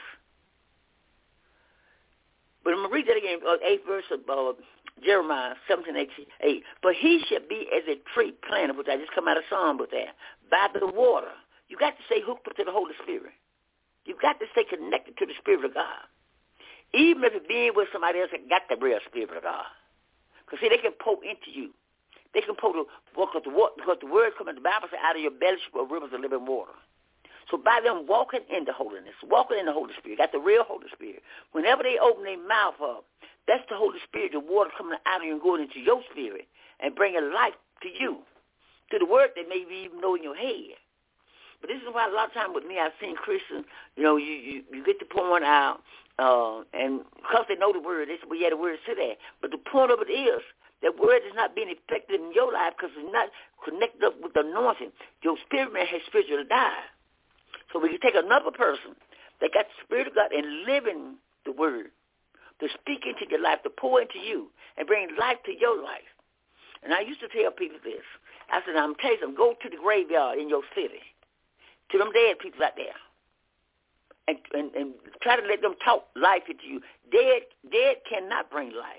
But I'm going to read that again, 8th verse of Jeremiah 17:8. But he shall be as a tree planted, which I just come out of Psalm with that, by the water. You got to stay hooked up to the Holy Spirit. You've got to stay connected to the Spirit of God. Even if it's being with somebody else that got the real Spirit of God. Because, see, they can pour into you. They can pour because the word comes in the Bible says, out of your belly shall flow rivers of living water. So by them walking in the holiness, walking in the Holy Spirit, got the real Holy Spirit, whenever they open their mouth up, that's the Holy Spirit, the water coming out of you and going into your spirit and bringing life to you, to the word that maybe even know in your head. But this is why a lot of time with me, I've seen Christians, you get the point out, and because they know the word, they say, well, yeah, the word said that. But the point of it is, that word is not being effective in your life because it's not connected up with the anointing. Your spirit man has spiritually died. So we can take another person that got the Spirit of God and living the word, to speak into your life, to pour into you, and bring life to your life. And I used to tell people this. I said, I'm telling you, go to the graveyard in your city, to them dead people out there, and try to let them talk life into you. Dead cannot bring life.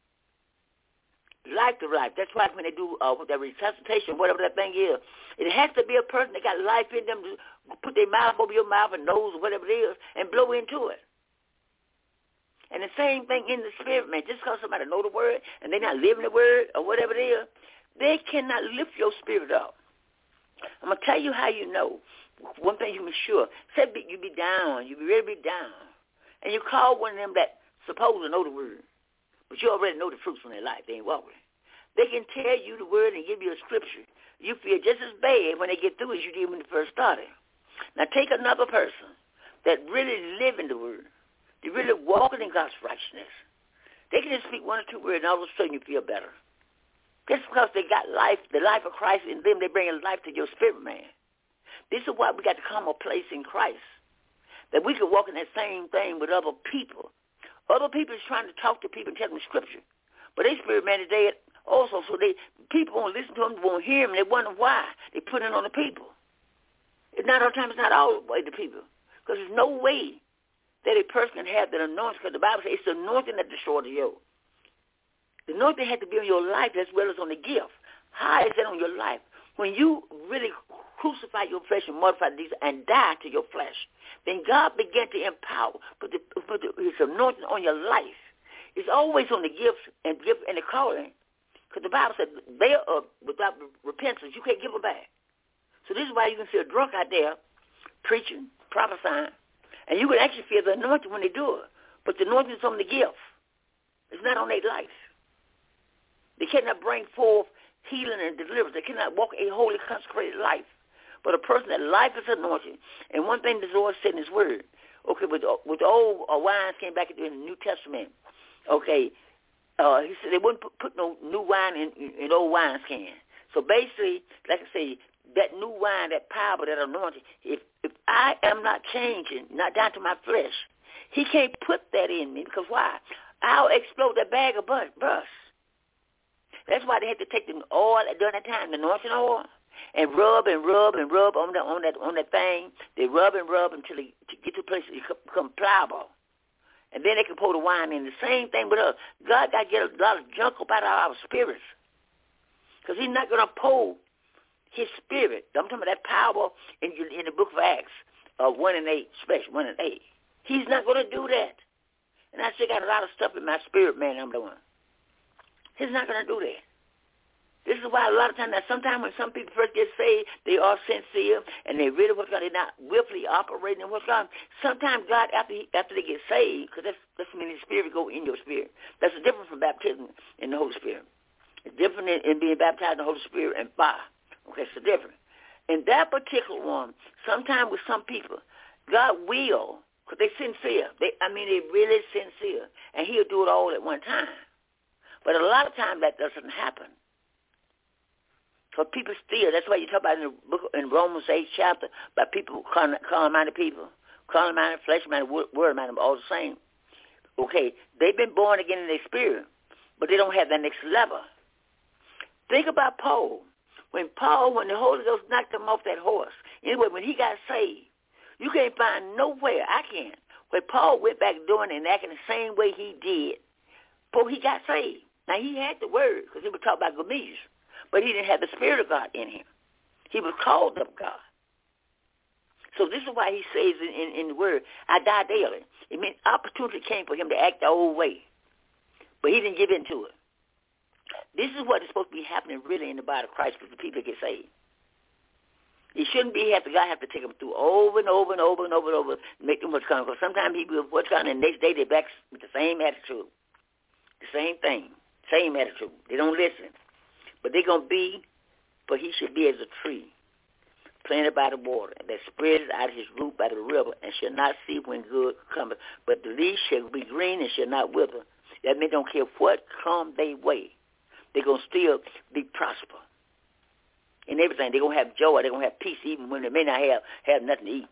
Life to life. That's why when they do that resuscitation, whatever that thing is, it has to be a person that got life in them to put their mouth over your mouth and nose or whatever it is and blow into it. And the same thing in the spirit, man. Just because somebody know the word and they're not living the word or whatever it is, they cannot lift your spirit up. I'm going to tell you how you know. One thing you be sure. Say you be down. You be ready to be down. And you call one of them that supposed to know the word. But you already know the fruits from their life. They ain't walking. They can tell you the word and give you a scripture. You feel just as bad when they get through as you did when you first started. Now take another person that really live in the word. They really walking in God's righteousness. They can just speak one or two words and all of a sudden you feel better. Just because they got life, the life of Christ in them, they bring life to your spirit, man. This is why we got to come a place in Christ, that we can walk in that same thing with other people. Other people is trying to talk to people and tell them scripture. But they spirit man is dead also, so people won't listen to them, won't hear them, they wonder why. They put it on the people. It's not all the time, it's not all the way the people. Because there's no way that a person can have that anointing, because the Bible says it's the anointing that destroys the yoke. The anointing had to be on your life as well as on the gift. How is that on your life? When you really crucify your flesh and mortify these and die to your flesh, then God began to empower, put his anointing on your life. It's always on the gifts and the calling. Because the Bible said, they are without repentance, you can't give them back. So this is why you can see a drunk out there preaching, prophesying, and you can actually feel the anointing when they do it. But the anointing is on the gift. It's not on their life. They cannot bring forth healing and deliverance. They cannot walk a holy, consecrated life. but a person that life is anointed. And one thing the Lord said in his word, okay, with the old wines came back in the New Testament, okay, he said they wouldn't put no new wine in old wine cans. So basically, like I say, that new wine, that power, that anointing, if I am not changing, not down to my flesh, he can't put that in me, because why? I'll explode that bag of bust. That's why they had to take the oil during that time, the anointing oil, and rub on that thing. They rub until they get to a place it become pliable. And then they can pour the wine in. The same thing with us. God got to get a lot of junk up out of our spirits, because he's not going to pour his spirit. I'm talking about that power in the book of Acts, 1 and 8, special 1 and 8. He's not going to do that. And I still got a lot of stuff in my spirit, man, I'm doing. He's not going to do that. This is why a lot of times, sometimes when some people first get saved, they are sincere, and they really, they're not willfully operating in what's God. Sometimes God, after they get saved, because that's when the Spirit go in your spirit. That's the difference from baptism in the Holy Spirit. It's different in being baptized in the Holy Spirit and fire. Okay, it's different. In that particular one, sometimes with some people, God will, because they're sincere. They're really sincere, and he'll do it all at one time. But a lot of times that doesn't happen. So people still, that's why you talk about in the book in Romans 8 chapter, about people carnal-minded people, carnal-minded, flesh-minded, word-minded, all the same. Okay, they've been born again in their spirit, but they don't have that next level. Think about Paul. When the Holy Ghost knocked him off that horse, anyway, when he got saved, you can't find nowhere, I can't, where Paul went back doing and acting the same way he did before he got saved. Now, he had the word, because he was taught by Gamaliel, but he didn't have the Spirit of God in him. He was called of God. So this is why he says in the word, I die daily. It means opportunity came for him to act the old way, but he didn't give in to it. This is what is supposed to be happening really in the body of Christ for the people that get saved. It shouldn't be God have to take them through over and over, make them what's coming. Because sometimes people what's coming, and the next day they're back with the same attitude, the same thing, same attitude. They don't listen. But they're going to be, but he should be as a tree planted by the water, that spreads out his root by the river, and shall not see when good cometh. But the leaves shall be green and shall not wither. That means don't care what come their way. They're going to still be prosper in everything. They're going to have joy. They're going to have peace even when they may not have nothing to eat.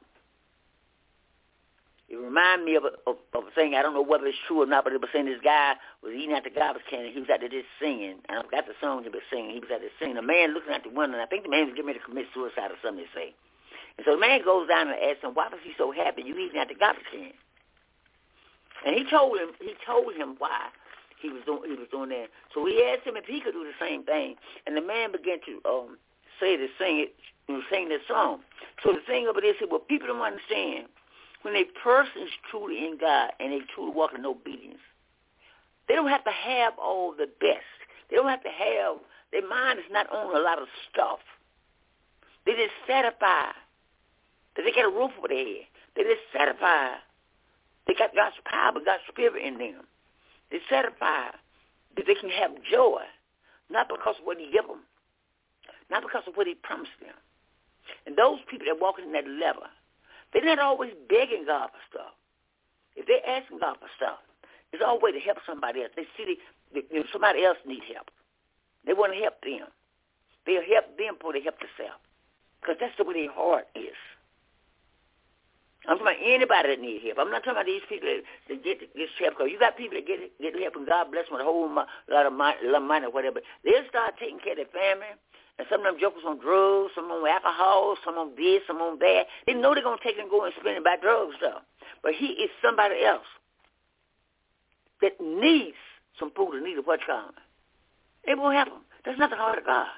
It reminds me of a thing. I don't know whether it's true or not, but it was saying this guy was eating at the garbage can, and he was out there just singing. I forgot the song he was singing. He was out there singing. A man looking out the window, and I think the man was getting ready to commit suicide or something, they say. And so the man goes down and asks him, why was he so happy you eating at the garbage can? And he told him why he was doing that. So he asked him if he could do the same thing. And the man began to sing this song. So the thing of it is, well, people don't understand. When a person is truly in God and they truly walk in obedience, they don't have to have all the best. They don't have to have, their mind is not on a lot of stuff. They just satisfy that they got a roof over their head. They just satisfy they got God's power, God's spirit in them. They satisfy that they can have joy, not because of what he gave them, not because of what he promised them. And those people that walk in that level, they're not always begging God for stuff. If they're asking God for stuff, it's always to help somebody else. They see somebody else needs help. They want to help them. They'll help them before they help themselves, because that's the way their heart is. I'm talking about anybody that needs help. I'm not talking about these people that get help. Because you got people that get help, and God bless them with a whole lot of money or whatever. They'll start taking care of their family. And some of them jokers on drugs, some on alcohol, some on this, some on that. They know they're going to take and go and spend it by drugs stuff. But he is somebody else that needs some food and needs what's coming. It won't happen. That's not the heart of God.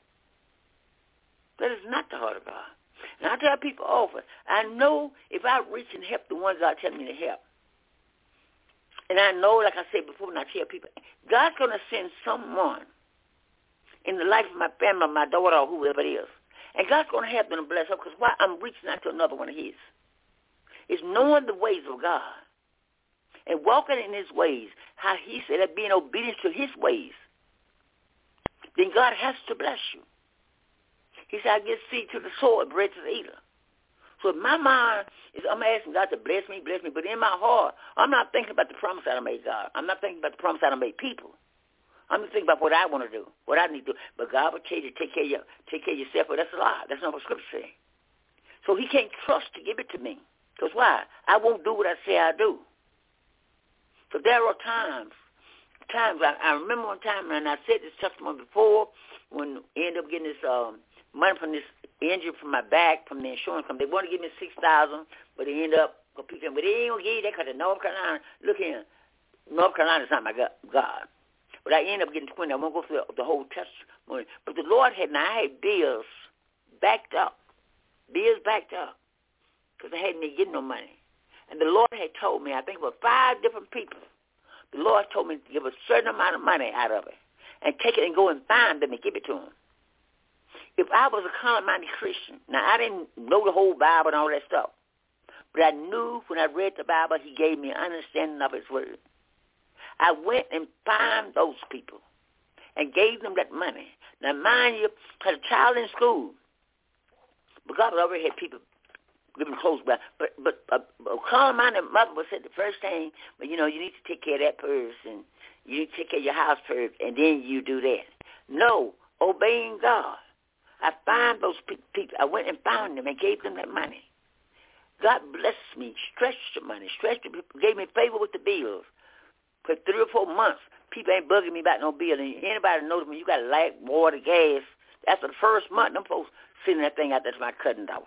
That is not the heart of God. And I tell people often, I know if I reach and help the ones God tells me to help, and I know, like I said before, when I tell people, God's going to send someone in the life of my family, my daughter, or whoever it is. And God's going to help them and bless her, because why I'm reaching out to another one of his. It's knowing the ways of God and walking in his ways, how he said that being obedient to his ways, then God has to bless you. He said, I give seed to the sower, bread to the eater. So my mind is, I'm asking God to bless me. But in my heart, I'm not thinking about the promise that I made God. I'm not thinking about the promise that I made people. I'm just thinking about what I want to do, what I need to do. But God will tell you to take care of yourself, but that's a lie. That's not what Scripture says. So he can't trust to give it to me. Because why? I won't do what I say I do. So there are times I remember one time, and I said this testimony before, when I ended up getting this money from this injury from my back from the insurance company. They wanted to give me $6,000, but they ended up competing. But they ain't going to give you that because in North Carolina, look here, North Carolina is not my God. But I ended up getting 20. I won't go through the whole testimony. But the Lord I had bills backed up because I hadn't been getting no money. And the Lord had told me, I think about 5 different people, the Lord told me to give a certain amount of money out of it and take it and go and find them and give it to them. If I was a common-minded Christian, now I didn't know the whole Bible and all that stuff, but I knew when I read the Bible, he gave me an understanding of his word. I went and found those people and gave them that money. Now, mind you, I had a child in school, but God already had people giving clothes back. But a common-minded mother would say the first thing, but you need to take care of that purse and you need to take care of your house first, and then you do that. No, obeying God. I found those people. I went and found them and gave them that money. God blessed me, stretched the money, gave me favor with the bills. For 3 or 4 months, people ain't bugging me about no bill. And anybody knows when you got light, water, gas, after the first month, them folks sending that thing out there to my cutting off.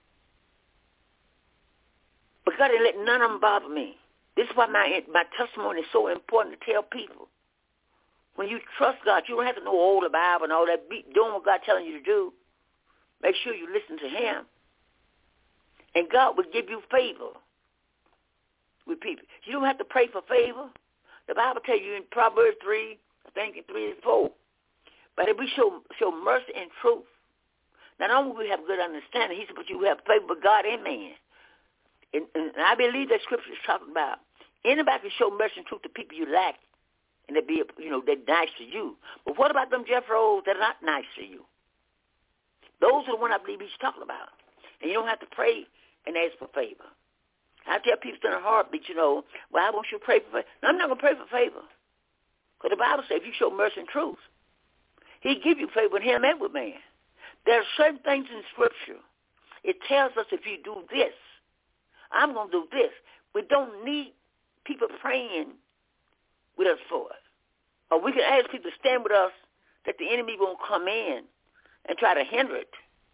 But God didn't let none of them bother me. This is why my testimony is so important to tell people. When you trust God, you don't have to know all the Bible and all that. Be doing what God's telling you to do. Make sure you listen to him. And God will give you favor with people. You don't have to pray for favor. The Bible tells you in Proverbs 3, I think in 3 and 4. But if we show mercy and truth, not only will we have good understanding, he said, but you have favor with God and man. And I believe that Scripture is talking about anybody can show mercy and truth to people you lack, and they're nice to you. But what about them Jeff Rose that are not nice to you? Those are the ones I believe he's talking about. And you don't have to pray and ask for favor. I tell people in a heartbeat, well, I want you to pray for favor. No, I'm not going to pray for favor. Because the Bible says if you show mercy and truth, he give you favor with him and with man. There are certain things in Scripture. It tells us if you do this, I'm going to do this. We don't need people praying with us for us. Or we can ask people to stand with us that the enemy won't come in and try to hinder it.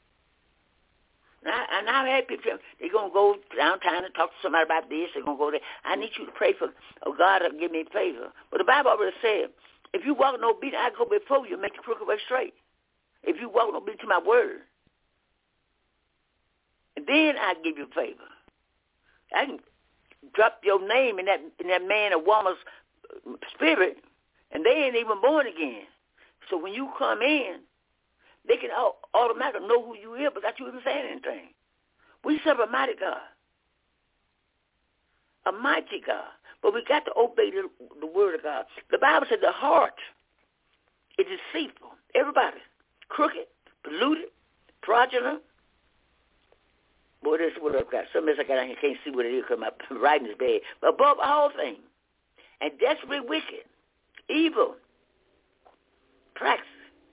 And I've had people say, they're going to go downtown and talk to somebody about this. They're going to go there. I need you to pray for God to give me favor. But the Bible already said, if you walk in obedience, I go before you and make the crooked way straight. If you walk in obedience to my word, and then I give you favor. I can drop your name in that man or woman's spirit, and they ain't even born again. So when you come in, they can automatically know who you are without you even saying anything. We serve a mighty God. A mighty God. But we got to obey the word of God. The Bible said the heart is deceitful. Everybody. Crooked, polluted, fraudulent. Boy, this is what I've got. Some of this I got, I can't see what it is because my writing is bad. But above all things, and desperately wicked, evil, practice.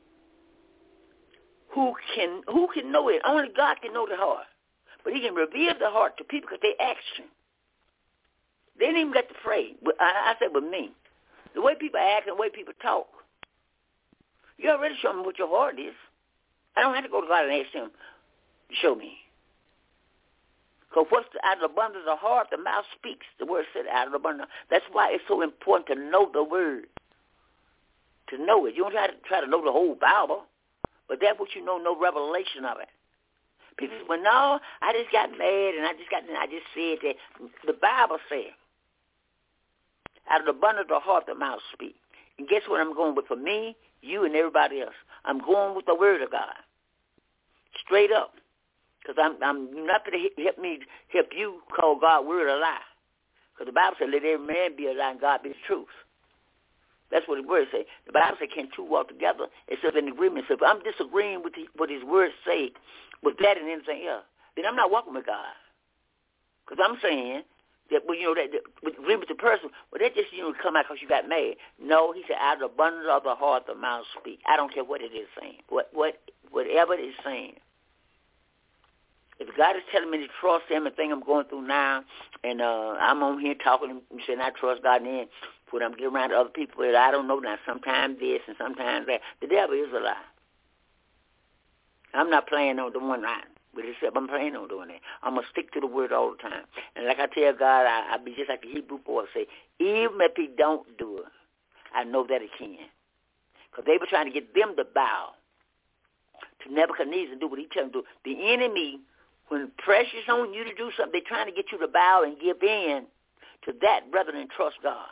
Who can know it? Only God can know the heart. But he can reveal the heart to people because they action. They didn't even get to pray. I said with me. The way people act and the way people talk. You already show me what your heart is. I don't have to go to God and ask him to show me. Because out of the abundance of the heart, the mouth speaks. The word said out of the abundance. That's why it's so important to know the word. To know it. You don't have to try to know the whole Bible. But that's what you know, no revelation of it. People say, well, no, I just got mad and I just said that. The Bible said, out of the abundance of the heart, the mouth speaks. And guess what I'm going with for me, you, and everybody else? I'm going with the word of God. Straight up. Because I'm not going to help you call God's word a lie. Because the Bible said, let every man be a lie and God be the truth. That's what the word say. The Bible says, can two walk together except in agreement? So if I'm disagreeing with what his words say, with that and anything else, then I'm not walking with God. Because I'm saying that, well, you know, that agree with the person, well, that just, you know, come out because you got mad. No, he said, out of the abundance of the heart, the mouth speak. I don't care what it is saying, whatever it is saying. If God is telling me to trust him and think I'm going through now, and I'm on here talking and saying I trust God, and then when I'm getting around to other people that I don't know now, sometimes this and sometimes that, the devil is a lie. I'm not playing on the one line, but except I'm playing on doing that. I'm going to stick to the word all the time. And like I tell God, I be just like the Hebrew boy say, even if he don't do it, I know that he can. Because they were trying to get them to bow to Nebuchadnezzar and do what he tell them to do. The enemy, when pressure's on you to do something, they're trying to get you to bow and give in to that rather than trust God.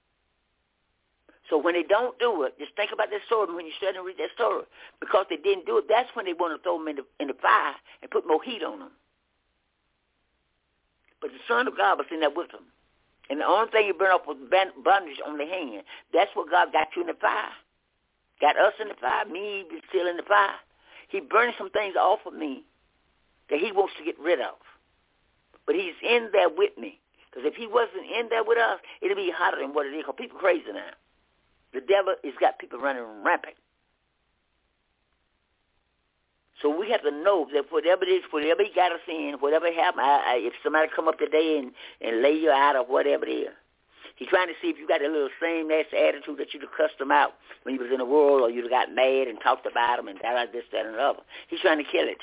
So when they don't do it, just think about that story when you study and read that story. Because they didn't do it, that's when they want to throw them in the fire and put more heat on them. But the Son of God was in there with them. And the only thing you burn up was bondage on the hand. That's what God got you in the fire. Got us in the fire, me still in the fire. He burned some things off of me that he wants to get rid of. But he's in there with me. Because if he wasn't in there with us, it'd be hotter than what it is. Because people crazy now. The devil has got people running rampant. So we have to know that whatever it is, whatever he got us in, whatever happened, if somebody come up today and lay you out or whatever it is, he's trying to see if you got a little same ass attitude that you'd have cussed him out when you was in the world, or you'd have got mad and talked about him and this, that, and the other. He's trying to kill it.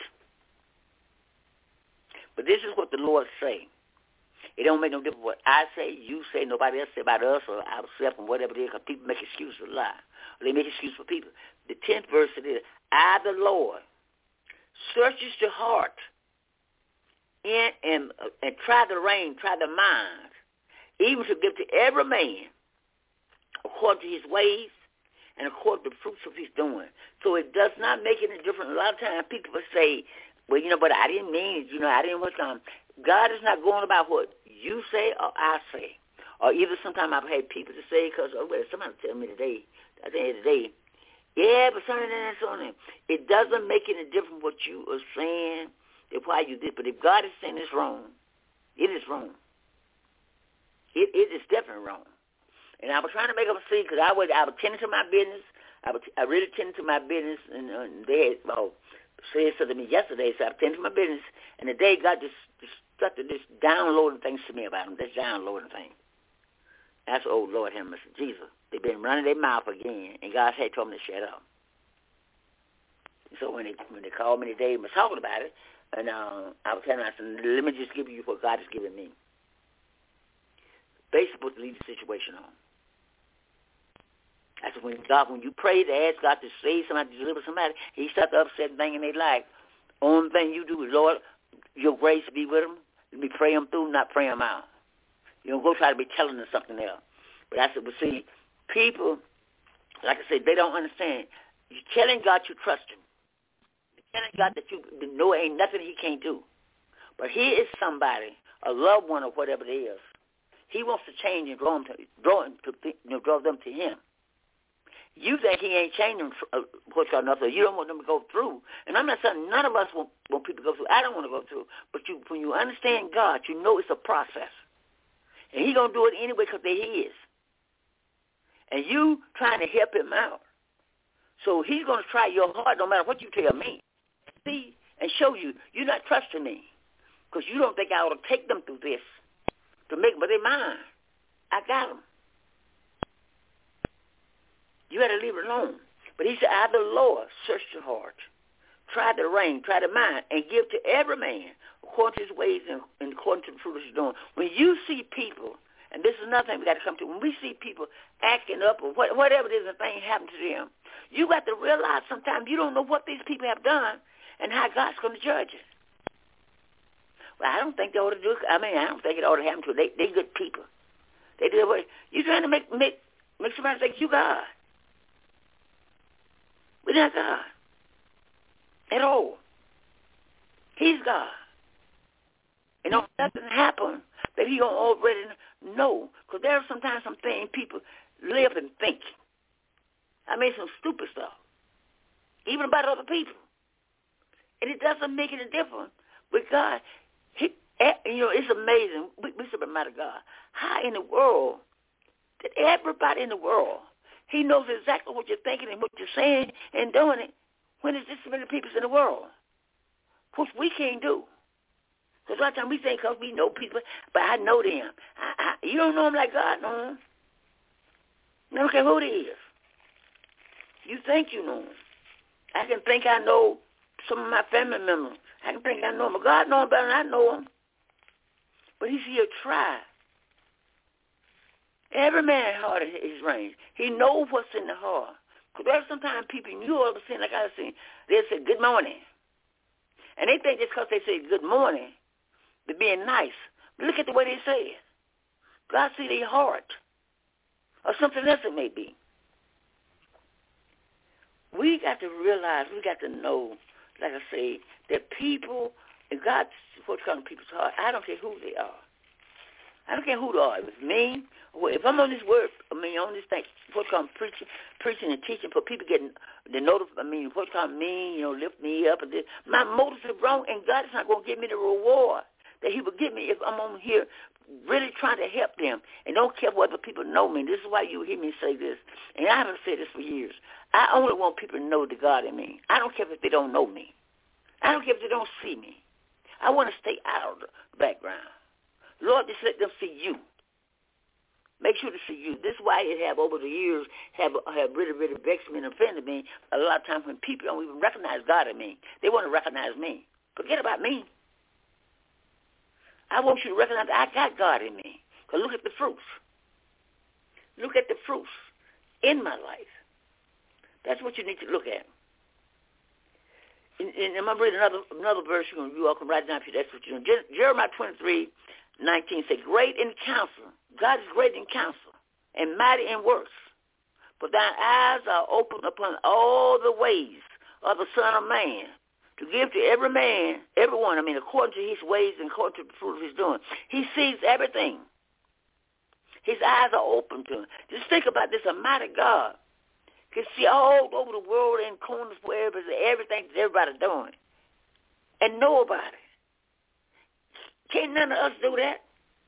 But this is what the Lord say. It don't make no difference what I say, you say, nobody else say about us or ourselves and whatever it is, because people make excuses for lie. Or they make excuses for people. The 10th verse it is, I, the Lord, searches the heart and try the rein, try the mind, even to give to every man according to his ways and according to the fruits of his doing. So it does not make any difference. A lot of times people will say, well, you know, but I didn't mean it. You know, I didn't want to. God is not going about what you say or I say. Or either sometimes I've had people to say, because, somebody tell me today, at the end of the day, yeah, but something and so on. It doesn't make any difference what you are saying and why you did. But if God is saying it's wrong, it is wrong. It is definitely wrong. And I was trying to make up a scene because I was tending to my business. I really tended to my business, and they had said something to me yesterday, so I tended to my business. And today God just started this downloading things to me about them, this downloading thing. That's old Lord him, Mr. Jesus. They've been running their mouth again, and God had told them to shut up. So when they called me today and was talking about it, and I was telling them, I said, let me just give you what God has given me. They're supposed to leave the situation on. I said, when you pray to ask God to save somebody, to deliver somebody, he starts to upset thing in their life. Only thing you do is, Lord, your grace be with them. Let me pray them through, not pray them out. You don't go try to be telling them something else. But I said, well, see, people, like I said, they don't understand. You're telling God you trust him. You're telling God that you know ain't nothing he can't do. But he is somebody, a loved one or whatever it is. He wants to change and draw them to him. You think he ain't changing what's or nothing. You don't want them to go through. And I'm not saying none of us want people to go through. I don't want to go through. But when you understand God, you know it's a process. And he's going to do it anyway because they're his. And you trying to help him out. So he's going to try your heart no matter what you tell me. See, and show you, you're not trusting me. Because you don't think I ought to take them through this to make them, but they're mine. I got them. You got to leave it alone. But he said, I, the Lord, search the heart, try the rein, try the mind, and give to every man according to his ways and according to the fruit he's doing. When you see people, and this is another thing we got to come to, when we see people acting up or whatever it is, and thing happen to them, you got to realize sometimes you don't know what these people have done and how God's going to judge it. Well, I don't think they ought to do it. I don't think it ought to happen to them. They good people. They do what you're trying to make somebody think you God. We're not God at all. He's God. And if nothing happen that he don't already know. Because there are sometimes some things people live and think. I mean, some stupid stuff, even about other people. And it doesn't make any difference. With God, it's amazing. We should admire God. How in the world that everybody in the world, he knows exactly what you're thinking and what you're saying and doing it when there's just so many people in the world, which we can't do. Because a lot of times we think because we know people, but I know them. You don't know them like God knows them. You don't care who they is. You think you know them. I can think I know some of my family members. I can think I know them. But God knows them better than I know them. But he's here to try. Every man's heart is his range. He knows what's in the heart. Because there's sometimes people, and you ever seen, like I've seen, they'll say good morning. And they think just because they say good morning, they're being nice. But look at the way they say it. God see their heart. Or something else it may be. We got to realize, we got to know, like I say, that people, and God's what's calling people's heart, I don't care who they are. I don't care who they are. If it's me, or if I'm on this word, on this thing, what's called preaching and teaching for people getting the notice, what's called me, lift me up. And this. My motives are wrong, and God is not going to give me the reward that he will give me if I'm on here really trying to help them and don't care whether people know me. This is why you hear me say this, and I haven't said this for years. I only want people to know the God in me. I don't care if they don't know me. I don't care if they don't see me. I want to stay out of the background. Lord, just let them see you. Make sure to see you. This is why it have over the years have really, really vexed me and offended me a lot of times when people don't even recognize God in me. They want to recognize me. Forget about me. I want you to recognize that I got God in me. Because look at the fruits. Look at the fruits in my life. That's what you need to look at. And I'm going to read another verse. You all can write it down if that's what you're doing. Jeremiah 23:19 says, great in counsel. God is great in counsel and mighty in works. For thine eyes are open upon all the ways of the Son of Man, to give to everyone, according to his ways and according to the fruit of his doing. He sees everything. His eyes are open to him. Just think about this, a mighty God can see all over the world in corners, wherever, everything that everybody's doing, and know about it. Can't none of us do that.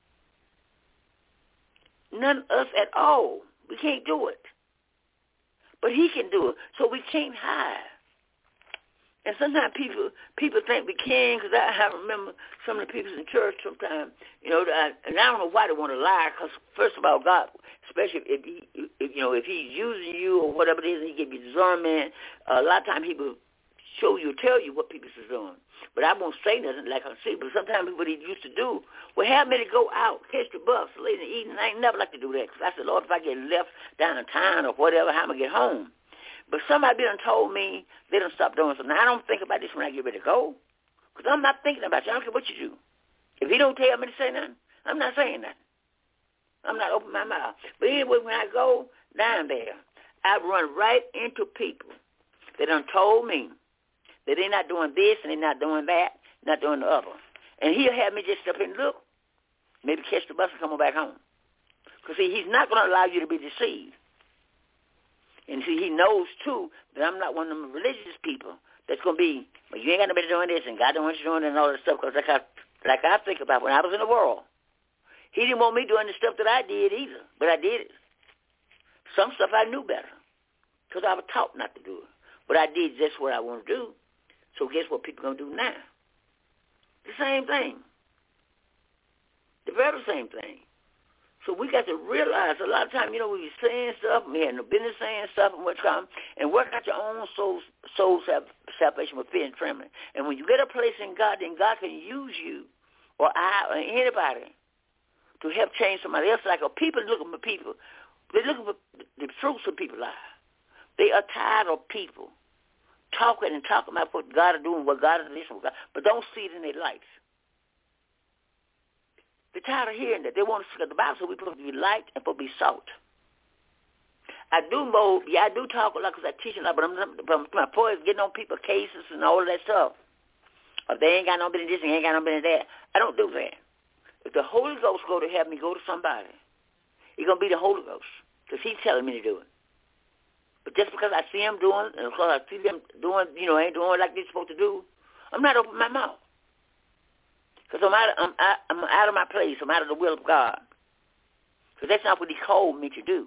None of us at all. We can't do it. But he can do it, so we can't hide. And sometimes people think we can, because I remember some of the people in church sometimes, and I don't know why they want to lie, because first of all, God, especially if he's using you or whatever it is, and he give you discernment, a lot of times he will tell you what people is doing. But I won't say nothing like I see, but sometimes what he used to do, have me to go out, catch the bus, late in the evening. I ain't never like to do that, because I said, Lord, if I get left downtown or whatever, how am I going to get home? But somebody done told me they done stop doing something. Now, I don't think about this when I get ready to go, because I'm not thinking about you. I don't care what you do. If he don't tell me to say nothing, I'm not saying nothing. I'm not opening my mouth. But anyway, when I go down there, I run right into people that done told me that they're not doing this and they're not doing that, not doing the other. And he'll have me just step in and look, maybe catch the bus and come on back home. Because, see, he's not going to allow you to be deceived. And see, he knows, too, that I'm not one of them religious people that's going to be, well, you ain't got nobody doing this, and God don't want you doing it and all that stuff, because like I think about when I was in the world, he didn't want me doing the stuff that I did either, but I did it. Some stuff I knew better, because I was taught not to do it. But I did just what I want to do, so guess what people are going to do now? The same thing. The very same thing. So we got to realize a lot of times, we be saying stuff, we had no business saying stuff and what's coming, and work out your own soul salvation with fear and trembling. And when you get a place in God, then God can use you or I or anybody to help change somebody else. Like people looking for people. They're looking for the fruits of people's lives. They are tired of people talking about what God is doing, what God is doing, but don't see it in their life. They're tired of hearing that. They want to see the Bible, so we're supposed to be light and supposed to be salt. I do talk a lot because I teach a lot, but my point is getting on people's cases and all of that stuff. If they ain't got no business this and ain't got no business that, I don't do that. If the Holy Ghost go to help me go to somebody, it's going to be the Holy Ghost because he's telling me to do it. But just because I see them doing, and because I see them doing, ain't doing like they're supposed to do, I'm not opening my mouth. Because I'm out of my place. I'm out of the will of God. Because that's not what he called me to do.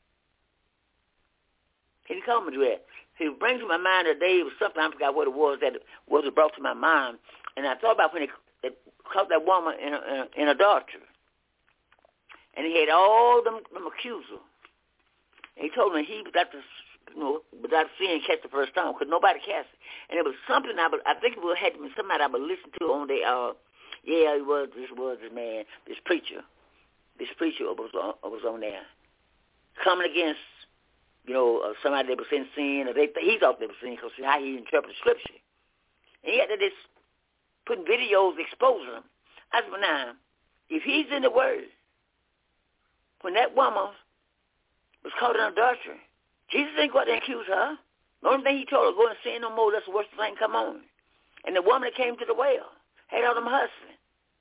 He didn't call me to do that. He brings to my mind today, it was something, I forgot what it was, that was brought to my mind. And I thought about when they caught that woman in adultery. And he had all them accusers. And he told me he got to, without seeing, catch the first stone, because nobody cast it. And it was something I think it had to be somebody I would listen to on the, this was the man, this preacher was on there, coming against, somebody that was in sin, or he thought they were sin, because how he interpreted Scripture. And he had to just putting videos exposing him. I said, well, now, if he's in the Word, when that woman was caught in adultery, Jesus didn't go out there and accuse her. The only thing he told her, go and sin no more, that's the worst thing, come on. And the woman that came to the well had all them hustling.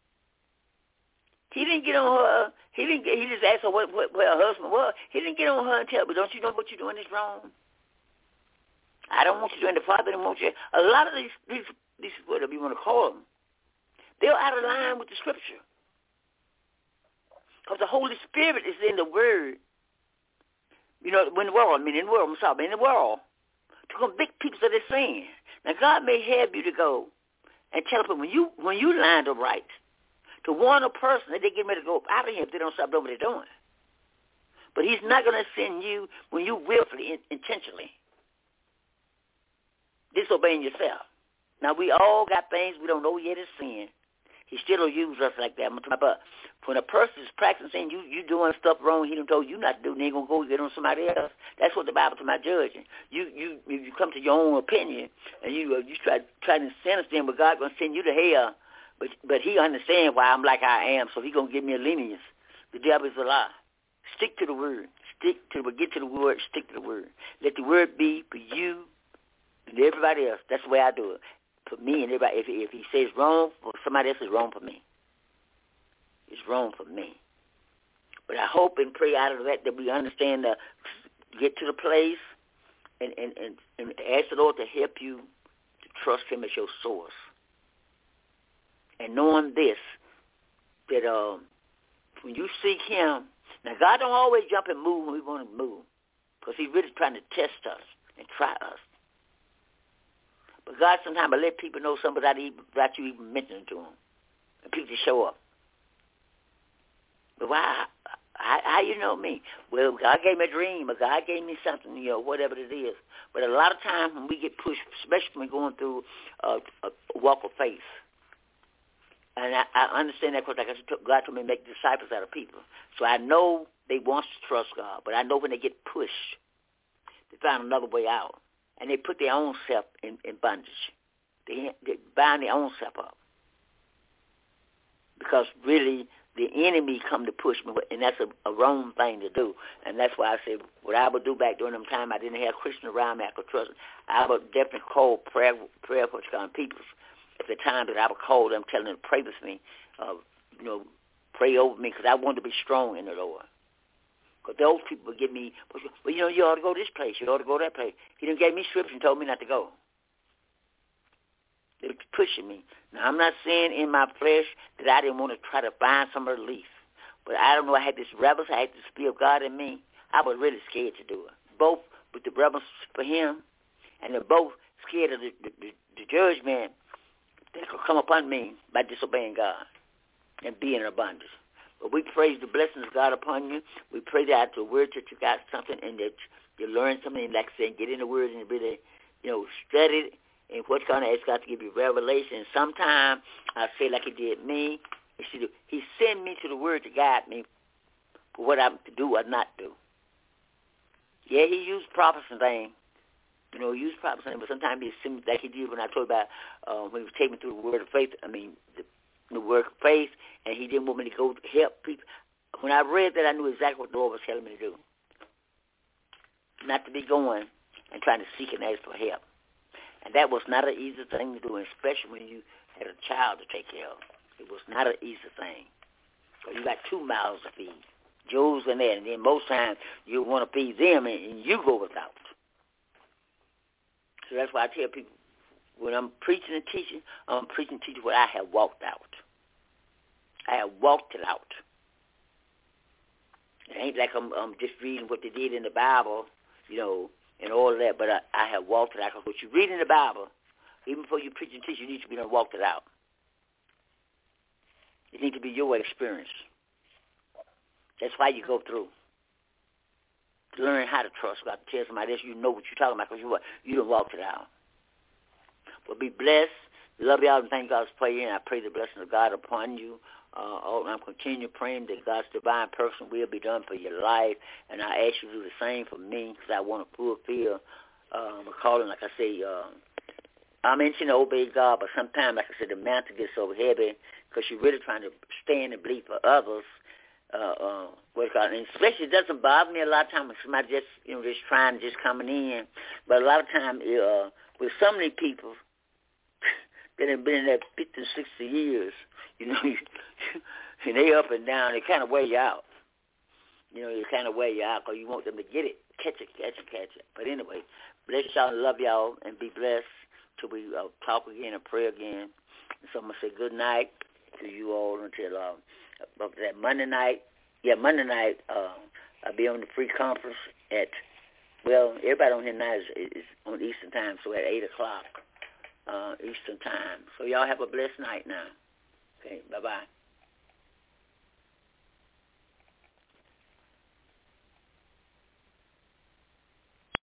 He didn't get on her. He just asked her where her husband was. He didn't get on her and tell her, but don't you know what you're doing is wrong? I don't want you doing the Father didn't want you. A lot of these whatever you want to call them, they're out of line with the Scripture. Because the Holy Spirit is in the Word. In the world, to convict people of their sin. Now, God may have you to go and tell them when you lined up right, to warn a person that they're getting ready to go out of here if they don't stop doing what they're doing. But he's not going to send you when you willfully, intentionally disobeying yourself. Now, we all got things we don't know yet is sin. He still will use us like that. But when a person is practicing, you doing stuff wrong he done told you not to do, and they ain't going to go get on somebody else. That's what the Bible talks about judging. You come to your own opinion, and you try to sentence them, but God's going to send you to hell. But he understands why I'm like I am, so he's going to give me a lenience. The devil is a lie. Stick to the Word. Get to the Word, stick to the Word. Let the Word be for you and everybody else. That's the way I do it. For me and everybody. If he says wrong for somebody else, it's wrong for me. It's wrong for me. But I hope and pray out of that we understand to get to the place and ask the Lord to help you to trust him as your source. And knowing this, that when you seek him, now God don't always jump and move when we want to move, because he's really trying to test us and try us. But God sometimes will let people know something without you even mentioning to them, and people just show up. But why? How you know me? Well, God gave me a dream, or God gave me something, whatever it is. But a lot of times when we get pushed, especially when we're going through a walk of faith, and I understand that because God told me to make disciples out of people. So I know they want to trust God, but I know when they get pushed, they find another way out. And they put their own self in bondage. They bind their own self up. Because really, the enemy come to push me, and that's a wrong thing to do. And that's why I said, what I would do back during them time, I didn't have Christians around me I could trust. I would definitely call prayer for people at the time that I would call them, telling them to pray with me, pray over me, because I wanted to be strong in the Lord. Because those people would give me, well, you ought to go this place, you ought to go that place. He done gave me scripture and told me not to go. They were pushing me. Now, I'm not saying in my flesh that I didn't want to try to find some relief. But I don't know, I had this reverence, I had the Spirit of God in me. I was really scared to do it. Both with the reverence for him, and they're both scared of the judgment that could come upon me by disobeying God and being in abundance. But we praise the blessings of God upon you. We pray that the word that you got something and that you learn something, like I said, get in the word and really, study it. And what's going to ask God to give you revelation. And sometimes I say like he did me. He sent me to the word to guide me for what I'm to do or not do. Yeah, he used prophets and things. He used prophets and things, but sometimes he sent me like he did when I told about when he was taking me through the word of faith. The work of faith, and he didn't want me to go help people. When I read that, I knew exactly what the Lord was telling me to do. Not to be going and trying to seek and ask for help. And that was not an easy thing to do, especially when you had a child to take care of. It was not an easy thing. So you got 2 mouths to feed. Joe's in there, and then most times you want to feed them, and you go without. So that's why I tell people, when I'm preaching and teaching, I'm preaching and teaching what I have walked out. I have walked it out. It ain't like I'm just reading what they did in the Bible, and all of that, but I have walked it out. Because what you read in the Bible, even before you preach and teach, you need to be done walked it out. It needs to be your experience. That's why you go through. To learn how to trust God, to tell somebody else you know what you're talking about because you done walked it out. But be blessed. Love y'all and thank God for praying. I pray the blessing of God upon you. I'm continuing praying that God's divine person will be done for your life, and I ask you to do the same for me because I want to fulfill my calling. Like I say, I'm into to obey God, but sometimes, like I said, the mantle gets so heavy because you're really trying to stand and bleed for others. And especially it doesn't bother me a lot of times when somebody just trying, just coming in. But a lot of times with so many people that have been in there 50, 60 years, and they up and down, they kind of wear you out. They kind of wear you out because you want them to get it, catch it. But anyway, bless y'all and love y'all and be blessed till we talk again and pray again. And so I'm going to say good night to you all until that Monday night. Yeah, Monday night I'll be on the free conference at, everybody on here now is on Eastern time, so at 8 o'clock Eastern time. So y'all have a blessed night now. Okay, bye-bye.